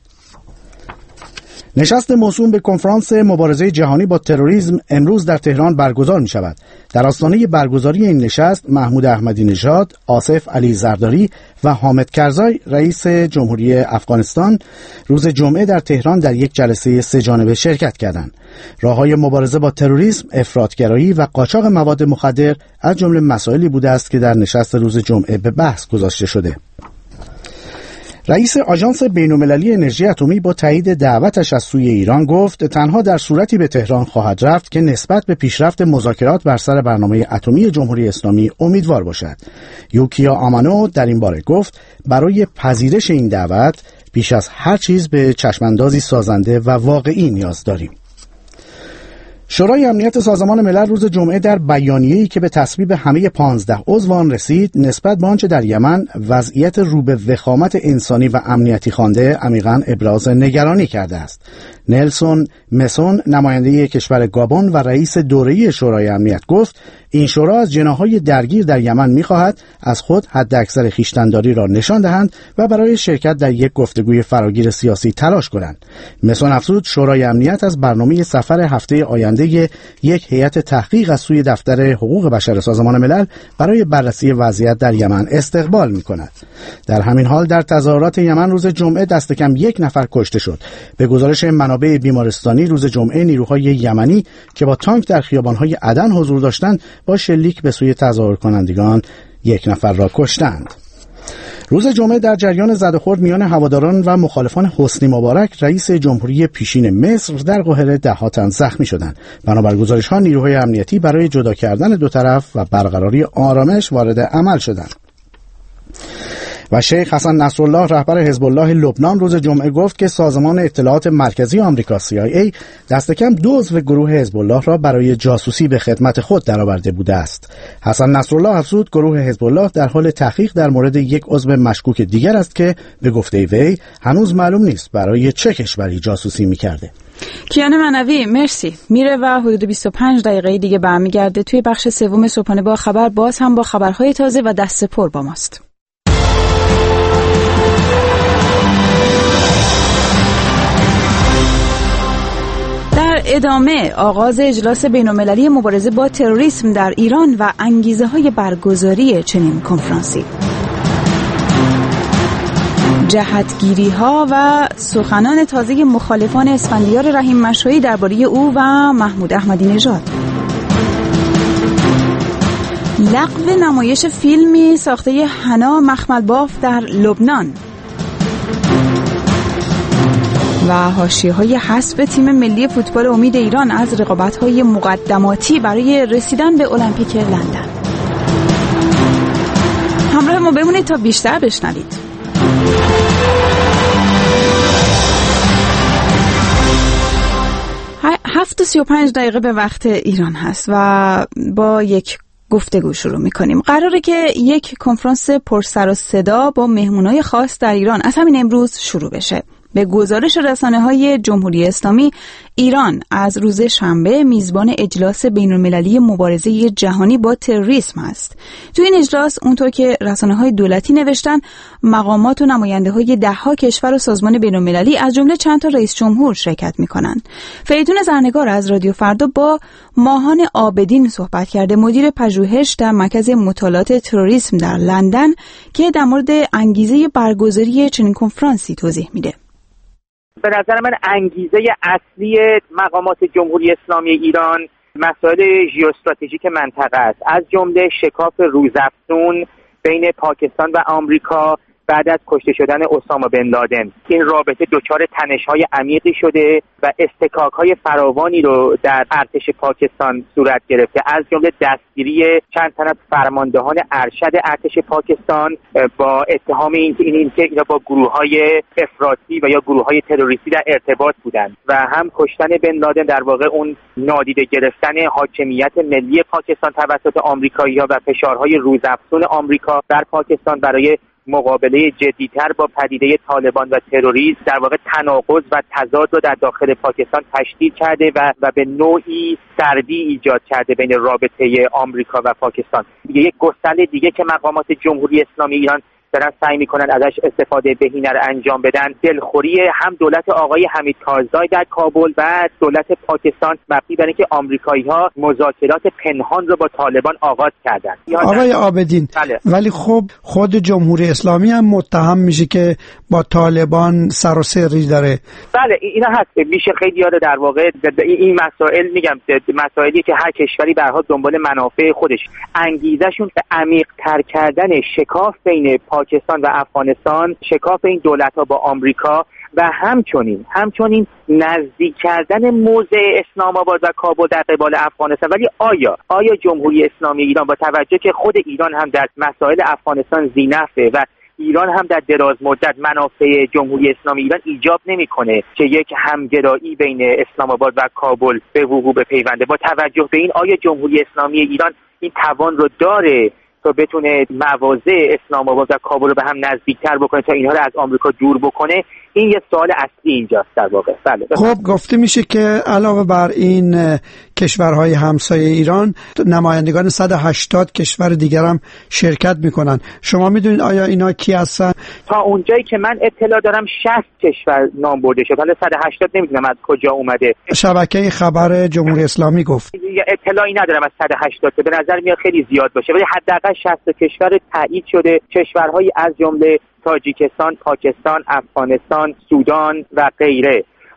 نشست موسوم به کنفرانس مبارزه جهانی با تروریسم امروز در تهران برگزار می شود. در آستانه برگزاری این نشست محمود احمدی نژاد، آصف علی زرداری و حامد کرزای رئیس جمهوری افغانستان روز جمعه در تهران در یک جلسه سه جانبه شرکت کردند. راه‌های مبارزه با تروریسم، افراطگرایی و قاچاق مواد مخدر از جمله مسائلی بوده است که در نشست روز جمعه به بحث گذاشته شده. رئیس آژانس بین‌المللی انرژی اتمی با تایید دعوتش از سوی ایران گفت تنها در صورتی به تهران خواهد رفت که نسبت به پیشرفت مذاکرات بر سر برنامه اتمی جمهوری اسلامی امیدوار باشد. یوکیا آمانو در این باره گفت برای پذیرش این دعوت بیش از هر چیز به چشماندازی سازنده و واقعی نیاز داریم. شورای امنیت سازمان ملل روز جمعه در بیانیه‌ای که به تصویب همه پانزده عضو آن رسید نسبت به آنچه در یمن وضعیت رو به وخامت انسانی و امنیتی خوانده عمیقاً ابراز نگرانی کرده است. نلسون مسون نماینده کشور گابون و رئیس دوره‌ای شورای امنیت گفت این شورا از جناح‌های درگیر در یمن می‌خواهد از خود حداکثر خویشتن‌داری را نشان دهند و برای شرکت در یک گفتگوی فراگیر سیاسی تلاش کنند. مسون افزود شورای امنیت از برنامه سفر هفته آینده یک هیئت تحقیق از سوی دفتر حقوق بشر سازمان ملل برای بررسی وضعیت در یمن استقبال می‌کند. در همین حال در تظاهرات یمن روز جمعه دست کم یک نفر کشته شد. به گزارش منابع بیمارستانی روز جمعه نیروهای یمنی که با تانک در خیابان‌های عدن حضور داشتند با شلیک به سوی تظاهر کنندگان یک نفر را کشتند. روز جمعه در جریان زدوخورد میان هواداران و مخالفان حسنی مبارک، رئیس جمهوری پیشین مصر در قاهره ده‌ها تن زخمی شدند. بنابر گزارش‌ها نیروهای امنیتی برای جدا کردن دو طرف و برقراری آرامش وارد عمل شدند. و شیخ حسن نصرالله رهبر حزب الله لبنان روز جمعه گفت که سازمان اطلاعات مرکزی آمریکا سی آی ای دست کم دو عضو گروه حزب الله را برای جاسوسی به خدمت خود درآورده بوده است. حسن نصرالله افزود گروه حزب الله در حال تحقیق در مورد یک عضو مشکوک دیگر است که به گفته وی هنوز معلوم نیست برای چه کشوری جاسوسی می‌کرده. کیان منوی مرسی. میره و حدود بیست و پنج دقیقه دیگه برمیگرده توی بخش سوم صبحانه با خبر، باز هم با خبرهای تازه و دست پر با ماست. در ادامه آغاز اجلاس بین‌المللی مبارزه با تروریسم در ایران و انگیزه‌های برگزاری چنین کنفرانسی. جهتگیری‌ها و سخنان تازه مخالفان اسفندیار رحیم مشایی درباره او و محمود احمدی نژاد. لغو نمایش فیلمی ساخته حنا مخملباف در لبنان و حاشیه‌های حذف تیم ملی فوتبال امید ایران از رقابت‌های مقدماتی برای رسیدن به المپیک لندن. همراه ما بمونید تا بیشتر بشنوید. هفت و سی و پنج دقیقه به وقت ایران هست و با یک گفتگو شروع می‌کنیم. قراره که یک کنفرانس پر سر و صدا با مهمونای خاص در ایران از همین امروز شروع بشه. به گزارش رسانه‌های جمهوری اسلامی، ایران از روز شنبه میزبان اجلاس بین‌المللی مبارزه جهانی با تروریسم است. تو این اجلاس اونطور که رسانه‌های دولتی نوشتن، مقامات و نماینده‌های ده‌ها کشور و سازمان بین‌المللی از جمله چند تا رئیس جمهور شرکت می‌کنند. فریدون زرنگار از رادیو فردا با ماهان عابدین صحبت کرده، مدیر پژوهش در مرکز مطالعات تروریسم در لندن، که در مورد انگیزه برگزاری چنین کنفرانسی توضیح میده. به نظر من انگیزه اصلی مقامات جمهوری اسلامی ایران مسائل ژئواستراتژیک منطقه است، از جمله شکاف روزافزون بین پاکستان و آمریکا بعد از کشته شدن اسامه بن لادن. این رابطه دچار تنش‌های عمیقی شده و استکاک‌های فراوانی رو در ارتش پاکستان صورت گرفته، از جمله دستگیری چند تن از فرماندهان ارشد ارتش پاکستان با اتهام اینکه این که اینا با گروه‌های افراطی و یا گروه‌های تروریستی در ارتباط بودند و هم کشتن بن لادن در واقع اون نادیده گرفتن حاکمیت ملی پاکستان توسط آمریکایی‌ها و فشارهای روزافزون آمریکا بر پاکستان برای مقابله جدی‌تر با پدیده طالبان و تروریسم در واقع تناقض و تضاد رو در داخل پاکستان تشدید کرده و و به نوعی سردی ایجاد کرده بین رابطه آمریکا و پاکستان. یک گسل دیگه که مقامات جمهوری اسلامی ایران دارن سعی میکنن ازش استفاده بهینه رو انجام بدن، دلخوری هم دولت آقای حمید کارزای در کابل و دولت پاکستان مبنی بر اینکه آمریکایی‌ها مذاکرات پنهان رو با طالبان آغاز کردن. آقای عابدین، بله. ولی خب خود جمهوری اسلامی هم متهم میشه که با طالبان سر و سری داره. بله اینا هست، میشه خیلی یاد در واقع این مسائل، میگم مسائلی که هر کشوری به هر حال دنبال منافع خودش، انگیزشون به عمیق تر کردن شکاف بین پاکستان و افغانستان، شکاف این دولت‌ها با آمریکا و همچنین همچنین نزدیک کردن موضع اسلام آباد و کابل در قبال افغانستان. ولی آیا آیا جمهوری اسلامی ایران با توجه که خود ایران هم در مسائل افغانستان ذی‌نفعه و ایران هم در دراز مدت منافع جمهوری اسلامی ایران ایجاب نمی‌کنه که یک همگرایی بین اسلام آباد و کابل به وقوع بپیونده، با توجه به این آیا جمهوری اسلامی ایران این توان رو داره تا بتونه مواضع اسلام آباد و کابل رو به هم نزدیکتر بکنه تا اینها رو از آمریکا دور بکنه؟ این یه سوال اصلی اینجاست در واقع. بله. خب گفته میشه که علاوه بر این کشورهای همسایه ایران، نمایندگان صد و هشتاد کشور دیگر هم شرکت میکنن. شما میدونید آیا اینا کی هستن؟ تا اونجایی که من اطلاع دارم شصت کشور نام برده شد. حالا صد و هشتاد نمیدونم از کجا اومده. شبکه خبر جمهوری اسلامی گفت. اطلاعی ندارم از صد و هشتاد، به نظر میاد خیلی زیاد باشه، ولی حداقل شصت کشور تایید شده، کشورهایی از جمله تاجیکستان، پاکستان، افغانستان، سودان و غیره.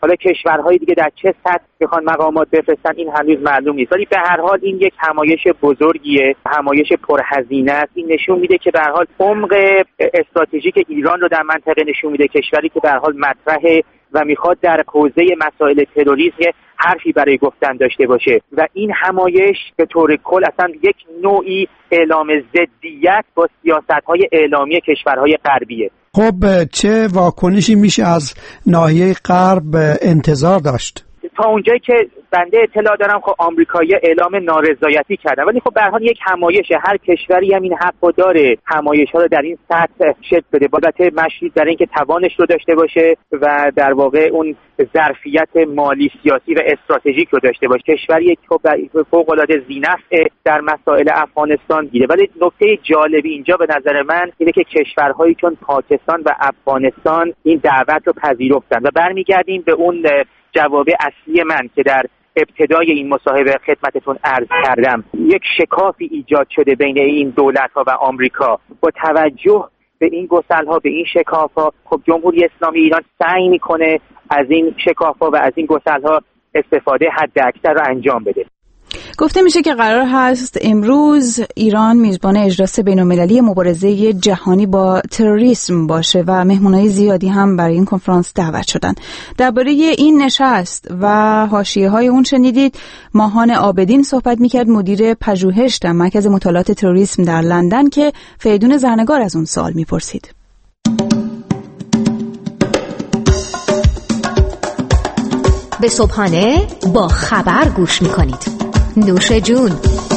حالا کشورهای دیگه در چه سطح بخوان مقامات بفرستن این هنوز معلوم نیست، ولی به هر حال این یک همایش بزرگیه، همایش پرهزینه است. این نشون میده که به هر حال عمق استراتژیک ایران رو در منطقه نشون میده، کشوری که به هر حال مطرحه و میخواد در حوزه مسائل تروریسم حرفی برای گفتن داشته باشه و این همایش به طور کل اصلا یک نوعی اعلام ضدیت با سیاست‌های اعلامی کشورهای غربیه. خب چه واکنشی میشه از ناحیه غرب انتظار داشت؟ تا اونجایی که بنده اطلاع دارم خب آمریکایی‌ها اعلام نارضایتی کردن، ولی خب به هر حال یک همایشه، هر کشوری هم این حقو داره همایش‌ها رو در این سطح شکل بده، البته مشروط در این که توانش رو داشته باشه و در واقع اون ظرفیت مالی سیاسی و استراتژیک رو داشته باشه. کشوری که فوق‌العاده ذی‌نفع در مسائل افغانستان گیره، ولی نکته جالبی اینجا به نظر من اینه که کشورهایی چون پاکستان و افغانستان این دعوت رو پذیرفتن و برمیگردیم به اون جواب اصلی من که در ابتدای این مصاحبه خدمتتون عرض کردم. یک شکافی ایجاد شده بین این دولت‌ها و آمریکا. با توجه به این گسل‌ها، به این شکاف‌ها، خب جمهوری اسلامی ایران سعی می‌کنه از این شکاف‌ها و از این گسل‌ها استفاده حداکثر رو انجام بده. گفته میشه که قرار هست امروز ایران میزبان اجلاس بین‌المللی مبارزه جهانی با تروریسم باشه و مهمونای زیادی هم برای این کنفرانس دعوت شدن. درباره این نشست و حاشیه‌های اون شنیدید ماهان عابدین صحبت میکرد، مدیر پژوهش در مرکز مطالعات تروریسم در لندن، که فریدون زرنگار از اون سوال میپرسید. به صبحانه با خبر گوش میکنید. نوش جون.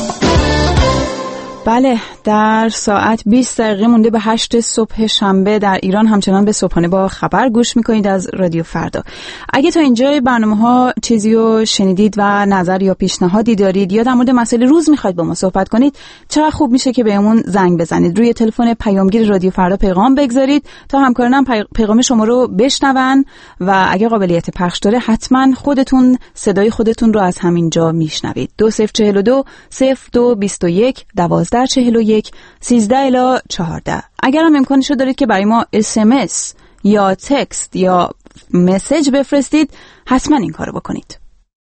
بله، در ساعت بیست دقیقه مونده به هشت صبح شنبه در ایران همچنان به صبحانه با خبر گوش میکنید از رادیو فردا. اگه تا اینجای برنامه ها چیزی رو شنیدید و نظر یا پیشنهادی دارید یا در مورد مسئله روز میخواید با ما صحبت کنید، چقدر خوب میشه که بهمون زنگ بزنید. روی تلفن پیامگیر رادیو فردا پیغام بگذارید تا همکارانم پیغام شما رو بشنون و اگه قابلیت پخش داره حتما خودتون صدای خودتون رو از همین جا میشنوید. دو صفر چهل و دو صفر دو بیست و یک دوازده چهل و یک سیزده الی چهارده. اگر هم امکانشو دارید که برای ما اس ام اس یا تکست یا مسیج بفرستید، حتما این کارو بکنید.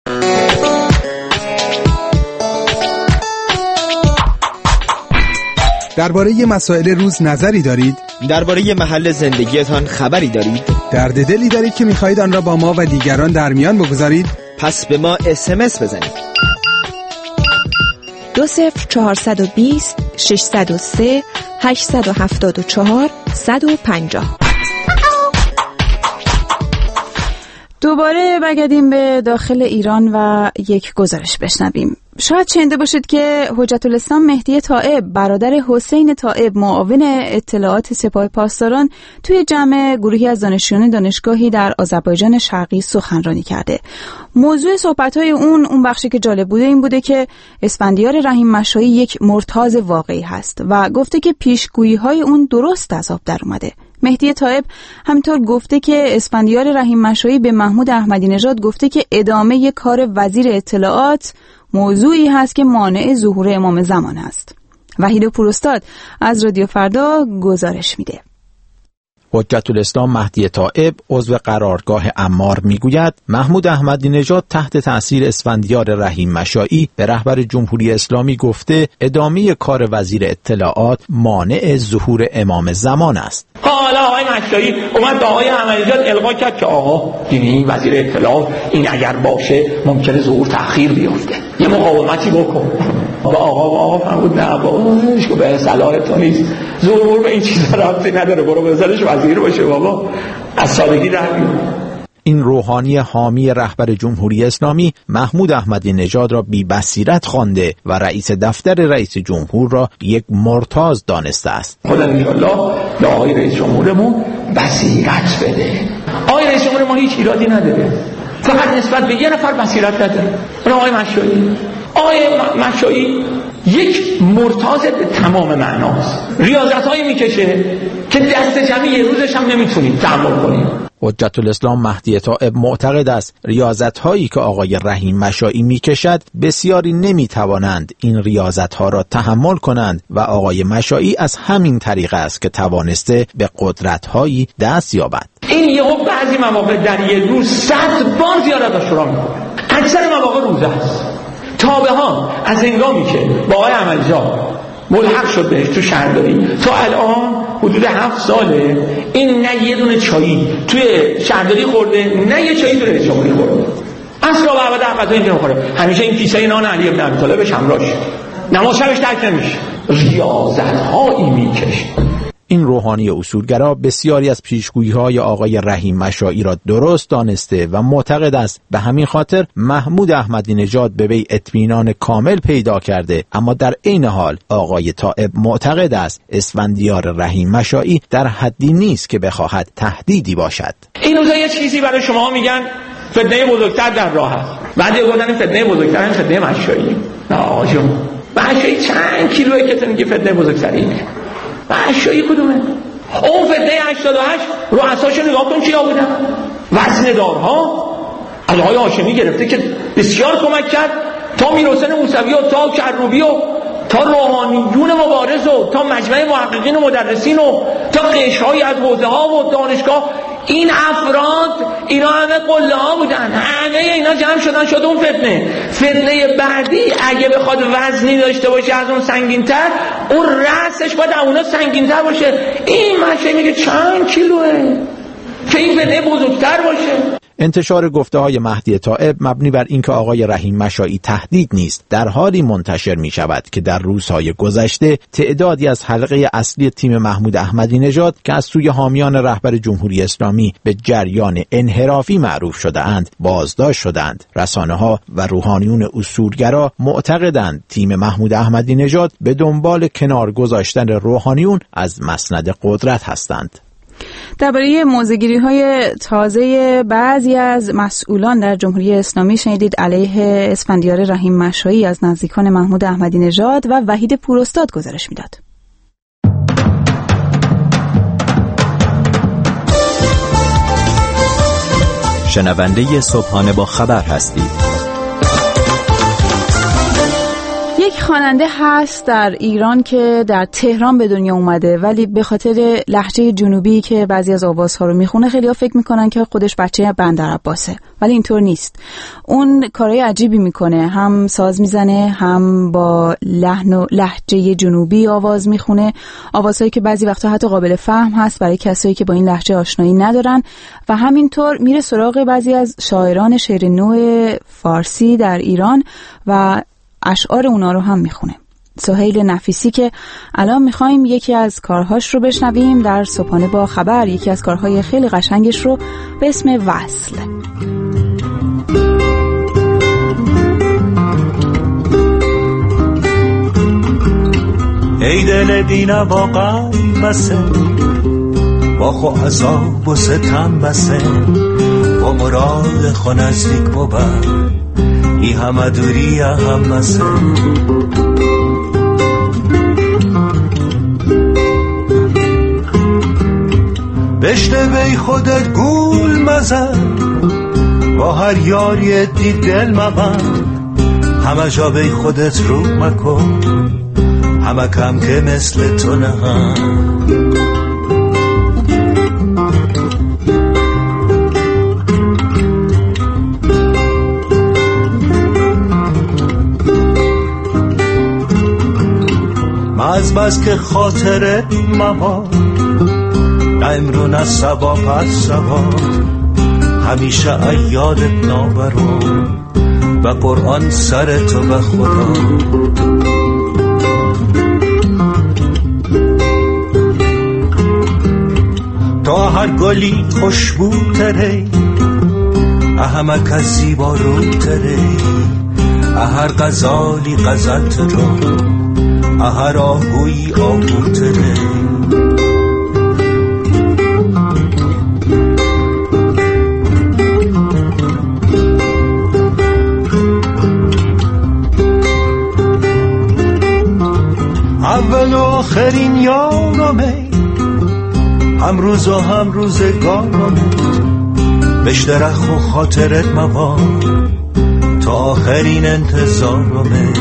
درباره مسائل روز نظری دارید؟ درباره محل زندگیتان خبری دارید؟ درد دلی دارید که میخواهید آن را با ما و دیگران در میان بگذارید؟ پس به ما اس ام اس بزنید. دو صفر چهارصد و بیست ششصد و سه هشتصد و هفتاد و چهار صد و پنجاه. دوباره برگردیم به داخل ایران و یک گزارش بشنویم. شاید شنیده باشید که حجت الاسلام مهدی طائب برادر حسین طائب معاون اطلاعات سپاه پاسداران توی جمع گروهی از دانشجویان دانشگاهی در آذربایجان شرقی سخنرانی کرده. موضوع صحبت‌های اون اون بخشی که جالب بوده این بوده که اسفندیار رحیم مشایی یک مرتاض واقعی هست و گفته که پیشگویی‌های اون درست از آب در اومده. مهدی طائب همینطور گفته که اسفندیار رحیم مشایی به محمود احمدی نژاد گفته که ادامه کار وزیر اطلاعات موضوعی هست که مانع ظهور امام زمان است. وحید پوراستاد از رادیو فردا گزارش میده. حجت الاسلام مهدی طائب عضو قرارگاه عمار میگوید محمود احمدی نژاد تحت تأثیر اسفندیار رحیم مشایی به رهبر جمهوری اسلامی گفته ادامه کار وزیر اطلاعات مانع ظهور امام زمان است. حالا آقای مشایی اومد به آقای احمدی نژاد القا کرد که آقا این وزیر اطلاعات این اگر باشه ممکنه ظهور تأخیر بیفته، یه مقاومتی بکن. با آقا با آقا فرمود نه باش که به صلاح تو نیست، ظهور به این چیزا ربطی نداره، برو بذارش وزیر باشه بابا، از سادگی در میاد. این روحانی حامی رهبر جمهوری اسلامی محمود احمدی نژاد را بی بصیرت خوانده و رئیس دفتر رئیس جمهور را یک مرتاض دانسته است. خدا انشالله به آقای رئیس جمهورمون بصیرت بده. آقای رئیس جمهور ما هیچ ایرادی نداره، فقط نسبت به یه نفر بصیرت نداره، اون آقای مشایی. آقای مشایی یک مرتاض به تمام معناست. ریاضت هایی میکشه که دست جمعی یه روزش هم نمیتونید تحمل کنید. حجت الاسلام مهدی طائب معتقد است ریاضت هایی که آقای رحیم مشائی میکشد بسیاری نمیتوانند این ریاضت ها را تحمل کنند و آقای مشائی از همین طریق است که توانسته به قدرت هایی دست یابد. این یهو بعضی مواقع در یک روز صد بار زیارت عاشورا میکنه. اکثر مواقع روزه است. تابه ها از هنگامی که با آقای عملیزاد ملحق شد بهش تو شهرداری تا الان حدود هفت ساله این نه یه دونه چایی توی شهرداری خورده، نه یه چایی توی رئیس جمهوری خورده. اصلا و ابدا غذا اینجا میخوره. همیشه این کیسه نان علی بن ابی طالب همراهش. نماز شبش ترک نمیشه. ریاضت هایی میکشه. این روحانی اصولگرا بسیاری از پیشگویی‌های آقای رحیم مشائی را درست دانسته و معتقد است به همین خاطر محمود احمدی نژاد به وی اطمینان کامل پیدا کرده، اما در عین حال آقای طائب معتقد است اسفندیار رحیم مشائی در حدی نیست که بخواهد تهدیدی باشد. این روزا یه چیزی برای شما میگن فتنه بزرگتر در راه است. بعد یه گفتن فتنه بزرگتر هم فتنه مشائی. نه آقا جون، مشائی چند کیلوئه که تو میگی فتنه بزرگتری؟ مشائی کدومه؟ اون فتنه هشتاد و هشت رؤساشو نگاه کن چیا بودن؟ وزندارها از آقای هاشمی گرفته که بسیار کمک کرد تا میرحسین موسوی و تا کروبی و تا روحانیون مبارز و تا مجمع محققین و مدرسین و تا قشرهای از حوزه ها و دانشگاه. این افراد اینا همه قله ها بودن، همه اینا جمع شدن شد اون فتنه. فتنه بعدی اگه بخواد وزنی داشته باشه از اون سنگین تر، اون رأسش باید اونا سنگین تر باشه. این مشه میگه چند کیلوه که این فتنه بزرگتر باشه. انتشار گفته های مهدی طائب مبنی بر اینکه آقای رحیم مشائی تهدید نیست در حالی منتشر می شود که در روزهای گذشته تعدادی از حلقه اصلی تیم محمود احمدی نژاد که از سوی حامیان رهبر جمهوری اسلامی به جریان انحرافی معروف شده اند بازداشت شدند. رسانه ها و روحانیون اصولگرا معتقدند تیم محمود احمدی نژاد به دنبال کنار گذاشتن روحانیون از مسند قدرت هستند. درباره موضع‌گیری‌های تازه بعضی از مسئولان در جمهوری اسلامی شنیدید علیه اسفندیار رحیم مشائی از نزدیکان محمود احمدی نژاد و وحید پوراستاد گزارش میداد. شنونده صبحانه با خبر هستید. یک خواننده هست در ایران که در تهران به دنیا اومده، ولی به خاطر لهجه جنوبی که بعضی از آوازها رو میخونه خیلی‌ها فکر میکنن که خودش بچه بندرعباسه، ولی اینطور نیست. اون کارهای عجیبی میکنه، هم ساز میزنه، هم با لحن و لهجه جنوبی آواز میخونه، آوازهایی که بعضی وقتا حتی قابل فهم هست برای کسایی که با این لهجه آشنایی ندارن، و همینطور میره سراغ بعضی از شاعران شعر نو فارسی در ایران و اشعار اونا رو هم میخونه. سهیل نفیسی که الان میخوایم یکی از کارهاش رو بشنویم در صبحانه با خبر، یکی از کارهای خیلی قشنگش رو به اسم وصل. ای دل دینا با قلب بسه، با خو عذاب و ستم بسه، با مراد خو نزدیک ببر، ای همه دوری هم مسه. بشته بی خودت گول مزن، با هر یاری دی دل مبند، همه جا بی خودت رو مکن، همه کم که مثل تو نه هم. از بس که خاطر مبا، نه امرو نه سبا پس سبا، همیشه ایادت نابرو، و قرآن سر تو به خدا. تا هر گلی خوشبو تره، اهمه کسی با رو تره، هر غزالی غزلت رو، هر آهوی آهوتره. آخرین یارمه، هم روز و هم روزگارمه، بشترخ و خاطرت مباد تا آخرین انتظارمه.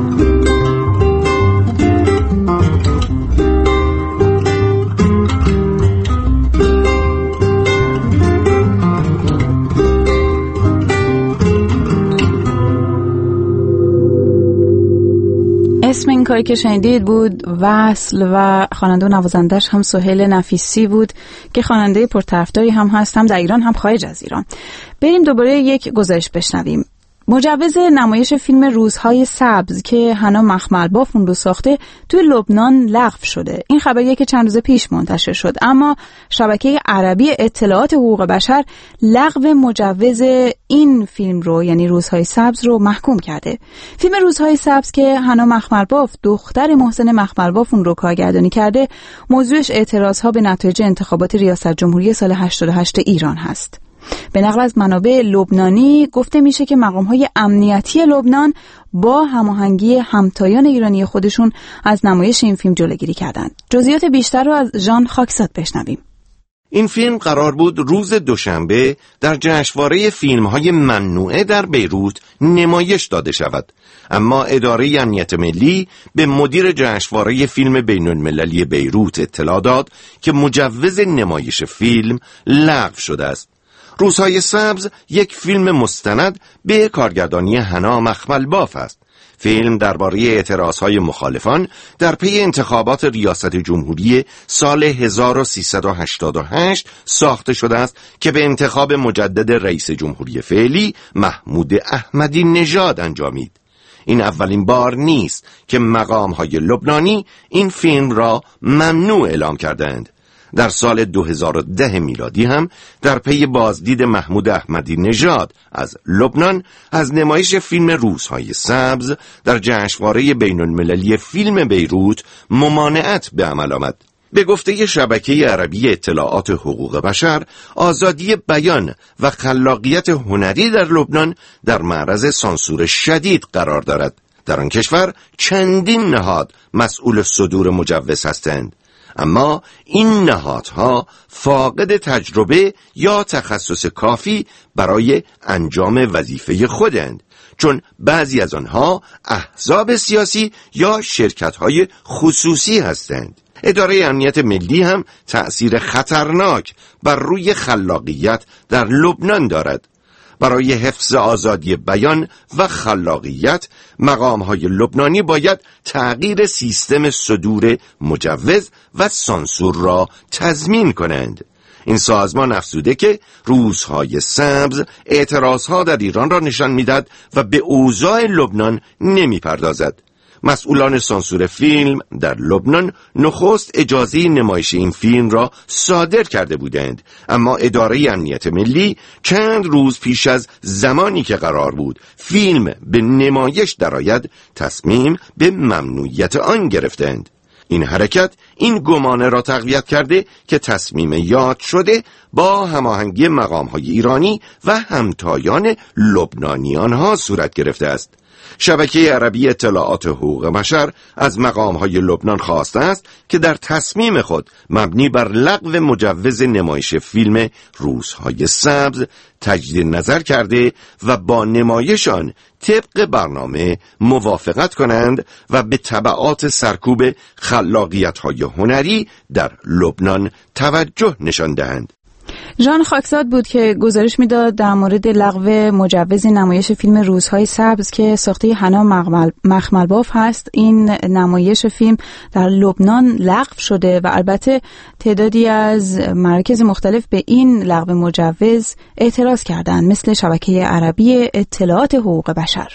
اسم این کاری که شنیدید بود وصل و خواننده و نوازندش هم سهیل نفیسی بود که خواننده پرطرفداری هم هست، هم در ایران هم خارج از ایران. بریم دوباره یک گزارش بشنویم. مجوز نمایش فیلم روزهای سبز که حنا مخملباف اون رو ساخته توی لبنان لغو شده. این خبریه که چند روز پیش منتشر شد، اما شبکه عربی اطلاعات حقوق بشر لغو مجوز این فیلم رو، یعنی روزهای سبز رو محکوم کرده. فیلم روزهای سبز که حنا مخملباف دختر محسن مخملباف اون رو کارگردانی کرده، موضوعش اعتراضها به نتایج انتخابات ریاست جمهوری سال هشتاد و هشت ایران هست. به نقل از منابع لبنانی گفته میشه که مقام‌های امنیتی لبنان با هماهنگی همتایان ایرانی خودشون از نمایش این فیلم جلوگیری کردند. جزئیات بیشتر رو از ژان خاکساد بشنویم. این فیلم قرار بود روز دوشنبه در جشنواره فیلم‌های ممنوعه در بیروت نمایش داده شود، اما اداره امنیت ملی به مدیر جشنواره فیلم بین‌المللی بیروت اطلاع داد که مجوز نمایش فیلم لغو شده است. روزهای سبز یک فیلم مستند به کارگردانی حنا مخملباف است. فیلم درباره اعتراضهای مخالفان در پی انتخابات ریاست جمهوری سال هزار و سیصد و هشتاد و هشت ساخته شده است که به انتخاب مجدد رئیس جمهوری فعلی محمود احمدی نژاد انجامید. این اولین بار نیست که مقام‌های لبنانی این فیلم را ممنوع اعلام کردند. در سال دو هزار و ده میلادی هم در پی بازدید محمود احمدی نژاد از لبنان از نمایش فیلم روزهای سبز در جشنواره بین‌المللی فیلم بیروت ممانعت به عمل آمد. به گفته شبکه عربی اطلاعات حقوق بشر، آزادی بیان و خلاقیت هنری در لبنان در معرض سانسور شدید قرار دارد. در آن کشور چندین نهاد مسئول صدور مجوز هستند، اما این نهادها فاقد تجربه یا تخصص کافی برای انجام وظیفه خودند، چون بعضی از آنها احزاب سیاسی یا شرکت‌های خصوصی هستند. اداره امنیت ملی هم تأثیر خطرناک بر روی خلاقیت در لبنان دارد. برای حفظ آزادی بیان و خلاقیت، مقام‌های لبنانی باید تغییر سیستم صدور مجوز و سانسور را تضمین کنند. این سازمان افزوده که روزهای سبز اعتراضها در ایران را نشان می‌دهد و به اوضاع لبنان نمی‌پردازد. مسئولان سانسور فیلم در لبنان نخست اجازه نمایش این فیلم را صادر کرده بودند، اما اداره امنیت ملی چند روز پیش از زمانی که قرار بود فیلم به نمایش درآید تصمیم به ممنوعیت آن گرفتند. این حرکت این گمانه را تقویت کرده که تصمیم یاد شده با هماهنگی مقام‌های ایرانی و همتایان لبنانی آنها صورت گرفته است. شبکه عربی اطلاعات حقوق بشر از مقام‌های لبنان خواسته است که در تصمیم خود مبنی بر لغو مجوز نمایش فیلم روزهای سبز تجدید نظر کرده و با نمایش آن طبق برنامه موافقت کنند و به تبعات سرکوب خلاقیت‌های هنری در لبنان توجه نشان دهند. ژان خاکساد بود که گزارش میداد در مورد لغو مجوز نمایش فیلم روزهای سبز که ساخته حنا مخملباف هست. این نمایش فیلم در لبنان لغو شده و البته تعدادی از مراکز مختلف به این لغو مجوز اعتراض کردند، مثل شبکه عربی اطلاعات حقوق بشر.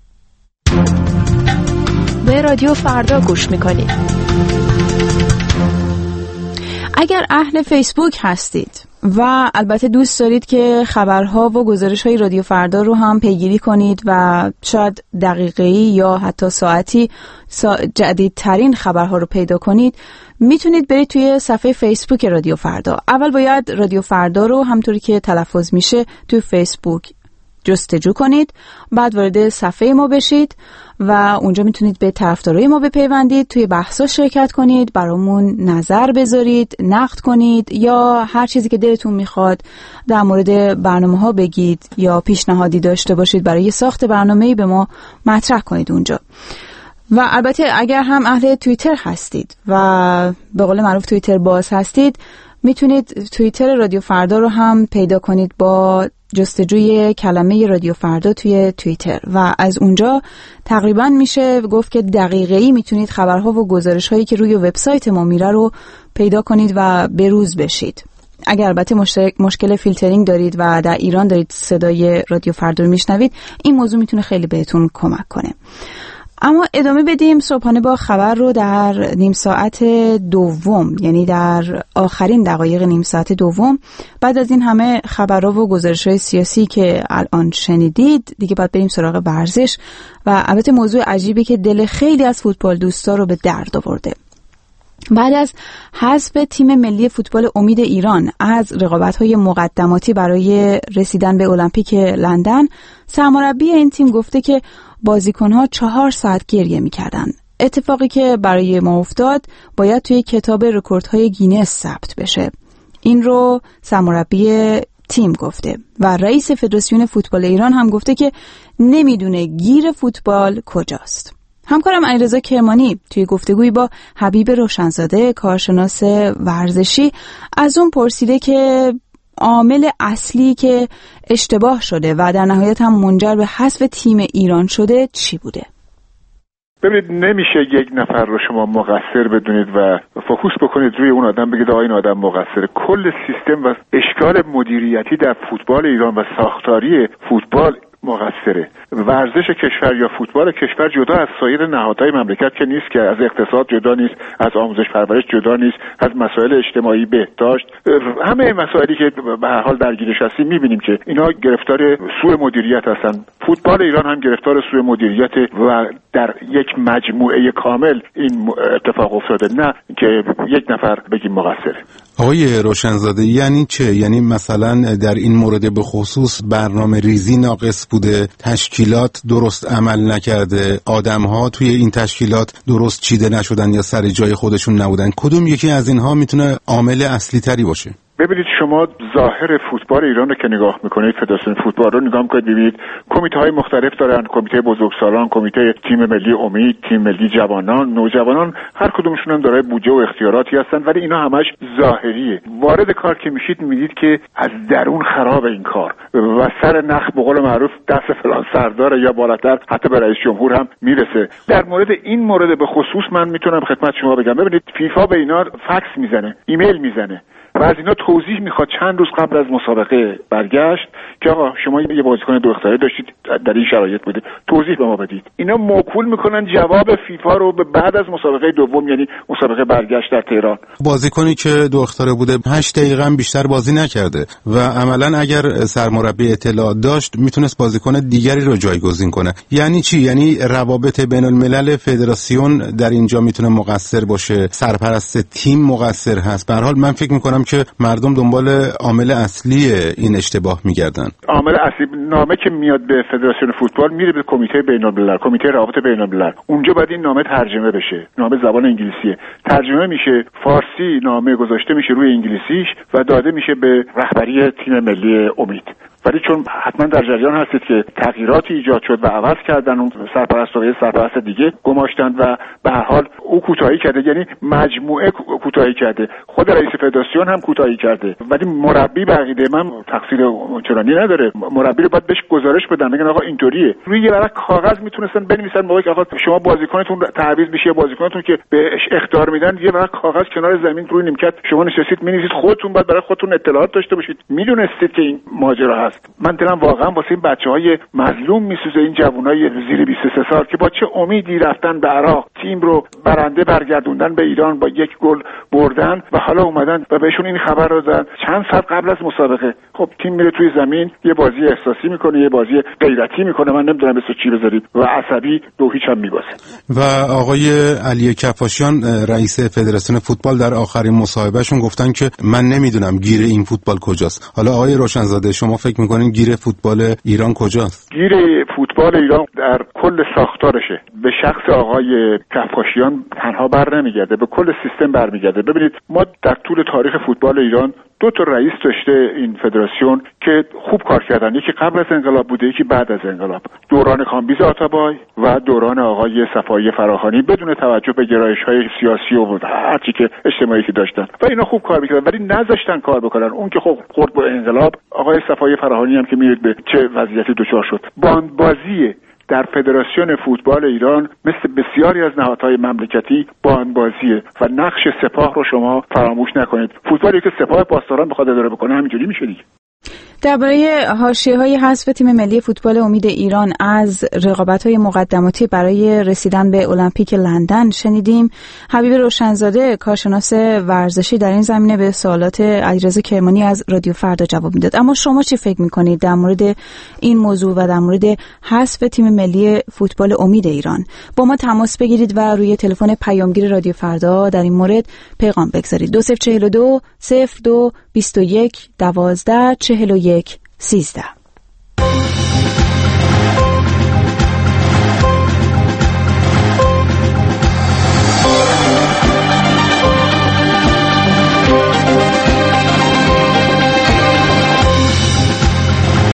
به رادیو فردا گوش میکنید. اگر اهل فیسبوک هستید و البته دوست دارید که خبرها و گزارش‌های رادیو فردا رو هم پیگیری کنید و شاید دقیقه‌ای یا حتی ساعتی سا... جدیدترین خبرها رو پیدا کنید، میتونید برید توی صفحه فیسبوک رادیو فردا. اول باید رادیو فردا رو همطوری که تلفظ میشه توی فیسبوک جستجو کنید، بعد وارد صفحه ما بشید و اونجا میتونید به طرفدارای ما بپیوندید، توی بحثا شرکت کنید، برامون نظر بذارید، نقد کنید یا هر چیزی که دلتون میخواد در مورد برنامه‌ها بگید یا پیشنهادی داشته باشید برای ساخت برنامه‌ای به ما مطرح کنید اونجا. و البته اگر هم اهل توییتر هستید و به قول معروف توییتر باز هستید، میتونید توییتر رادیو فردا رو هم پیدا کنید با جستجوی کلمه رادیو فردا توی توییتر و از اونجا تقریبا میشه گفت که دقیقه‌ای میتونید خبرها و گزارش‌هایی که روی وبسایت ما میره رو پیدا کنید و بروز بشید. اگر البته مشکل فیلترینگ دارید و در ایران دارید صدای رادیو فردا رو میشنوید، این موضوع میتونه خیلی بهتون کمک کنه. اما ادامه بدیم صبحانه با خبر رو در نیم ساعت دوم، یعنی در آخرین دقایق نیم ساعت دوم. بعد از این همه خبرها و گزارش‌های سیاسی که الان شنیدید، دیگه باید بریم سراغ ورزش و البته موضوع عجیبی که دل خیلی از فوتبال دوستا رو به درد آورده. بعد از حذف تیم ملی فوتبال امید ایران از رقابت‌های مقدماتی برای رسیدن به المپیک لندن، سرمربی این تیم گفته که بازیکن‌ها چهار ساعت گریه می‌کردن. اتفاقی که برای ما افتاد باید توی کتاب رکوردهای گینس ثبت بشه. این رو سرمربی تیم گفته و رئیس فدراسیون فوتبال ایران هم گفته که نمیدونه گیر فوتبال کجاست. همکارم علیرضا کرمانی توی گفتگویی با حبیب روشنزاده کارشناس ورزشی از اون پرسیده که عامل اصلی که اشتباه شده و در نهایت هم منجر به حذف تیم ایران شده چی بوده؟ ببینید، نمیشه یک نفر رو شما مقصر بدونید و فوکوس بکنید روی اون آدم بگید آقا این آدم مقصره. کل سیستم و اشکال مدیریتی در فوتبال ایران و ساختاری فوتبال مقصره. ورزش کشور یا فوتبال کشور جدا از سایر نهادهای مملکت که نیست، که از اقتصاد جدا نیست، از آموزش پرورش جدا نیست، از مسائل اجتماعی بهداشت، همه مسائلی که به هر حال درگیرش هستیم میبینیم که اینا گرفتار سوء مدیریت هستن. فوتبال ایران هم گرفتار سوء مدیریت و در یک مجموعه کامل این اتفاق افتاده، نه که یک نفر بگیم مقصره. آقای روشنزاده، یعنی چه؟ یعنی مثلا در این مورد به خصوص برنامه ریزی ناقص بوده، تشکیلات درست عمل نکرده، آدم‌ها توی این تشکیلات درست چیده نشدن یا سر جای خودشون نبودن؟ کدوم یکی از اینها میتونه عامل اصلی تری باشه؟ ببینید، شما ظاهر فوتبال ایران رو که نگاه میکنید، فدراسیون فوتبال رو نگاه میکنید، ببینید کمیته‌های مختلف دارن، کمیته بزرگسالان، کمیته تیم ملی امید، تیم ملی جوانان، نوجوانان، هر کدومشون هم دارای بودجه و اختیاراتی هستن، ولی اینا همش ظاهریه. وارد کار که میشید میبینید که از درون خراب این کار و سر نخ به قول معروف دست فلان سردار یا بالاتر حتی به رئیس جمهور هم میرسه. در مورد این مورد به خصوص من میتونم خدمت شما بگم، ببینید فیفا به اینا فکس میزنه، ایمیل میزنه و از اینا توضیح میخواد چند روز قبل از مسابقه برگشت که آقا شما یه بازیکن دو اختیاری داشتید، در این شرایط بوده، توضیح به ما بدید. اینا موکول میکنن جواب فیفا رو به بعد از مسابقه دوم، یعنی مسابقه برگشت در تهران. بازیکنی که دو اختیاری بوده هشت دقیقه هم بیشتر بازی نکرده و عملا اگر سرمربی اطلاع داشت میتونست بازیکن دیگری رو جایگزین کنه. یعنی چی؟ یعنی روابط بین الملل فدراسیون در اینجا میتونه مقصر باشه، سرپرست تیم مقصر هست. به هر حال من فکر میکنم که مردم دنبال عامل اصلی این اشتباه میگردن. عامل اصلی نامه که میاد به فدراسیون فوتبال میره به کمیته بین‌الملل، کمیته روابط بین‌الملل. اونجا باید این نامه ترجمه بشه. نامه زبان انگلیسیه. ترجمه میشه فارسی، نامه گذاشته میشه روی انگلیسیش و داده میشه به رهبری تیم ملی امید. ولی چون حتما در جریان هستید که تغییراتی ایجاد شد و عوض کردن، اون سرپرست و سرپرست دیگه گماشتن و به هر حال او کوتاهی کرده، یعنی مجموعه کوتاهی کرده، خود رئیس فدراسیون هم کوتاهی کرده. ولی مربی به عقیده من تقصیر اونچنانی نداره. مربی رو باید بهش گزارش بدن، بگن آقا اینطوریه. روی یه ورق کاغذ میتونستن بنویسن موقعی که آقا شما بازیکنتون تعویض میشه، بازیکنتون که بهش اخطار میدن، یه ورق کاغذ کنار زمین روی نیمکت شما نشستید مینویسید، خودتون باید برای خودتون اطلاعات داشته باشید، میدونستید که این ماجرا هست. من دلم واقعا واسه این بچه‌های مظلوم میسوزه، این جوانای زیر بیست و سه سال که با چه امیدی رفتن به عراق، تیم رو برنده برگردوندن به ایران، با یک گل بردن و حالا اومدن و بهشون این خبر رو دادن چند ساعت قبل از مسابقه. خب تیم میره توی زمین یه بازی احساسی میکنه، یه بازی غیرتی میکنه، من نمیدونم اسمش چی بذارید، و عصبی دو هیچ هم میبازه. و آقای علی کفاشیان رئیس فدراسیون فوتبال در آخرین مصاحبهشون گفتن که من نمیدونم گیر این فوتبال کجاست. حالا آقای روشنزاده، شما فکر فکر میکنین گیر فوتبال ایران کجاست؟ گیر فوتبال ایران در کل ساختارشه. به شخص آقای کفاشیان تنها بر نمیگرده، به کل سیستم برمیگرده. ببینید ما در طول تاریخ فوتبال ایران دو تا رئیس داشته این فدراسیون که خوب کار کردن، یکی قبل از انقلاب بوده، یکی بعد از انقلاب، دوران کامبیز آتابای و دوران آقای صفایی فراخانی، بدون توجه به گرایش‌های سیاسی و هرچی که اجتماعی که داشتن و اینا خوب کار می‌کردن، ولی نذاشتن کار بکنن. اون که خب خورد به انقلاب، آقای صفایی فراخانی هم که می‌رید به چه وضعیتی دچار شد. باندبازی در فدراسیون فوتبال ایران مثل بسیاری از نهادهای مملکتی باندبازیه و نقش سپاه رو شما فراموش نکنید. فوتبالی که سپاه پاسداران بخواد اداره بکنه همینجوری میشه دیگه. درباره حاشیه‌های حذف تیم ملی فوتبال امید ایران از رقابت‌های مقدماتی برای رسیدن به المپیک لندن شنیدیم. حبیب روشنزاده کارشناس ورزشی در این زمینه به سوالات علیرضا کرمانی از رادیو فردا جواب میداد. اما شما چی فکر می‌کنید در مورد این موضوع و در مورد حذف تیم ملی فوتبال امید ایران؟ با ما تماس بگیرید و روی تلفن پیامگیر رادیو فردا در این مورد پیغام بگذارید. دو صفر چهل و دو صفر دو بیست و یک دوازده چهل و یک سیزده.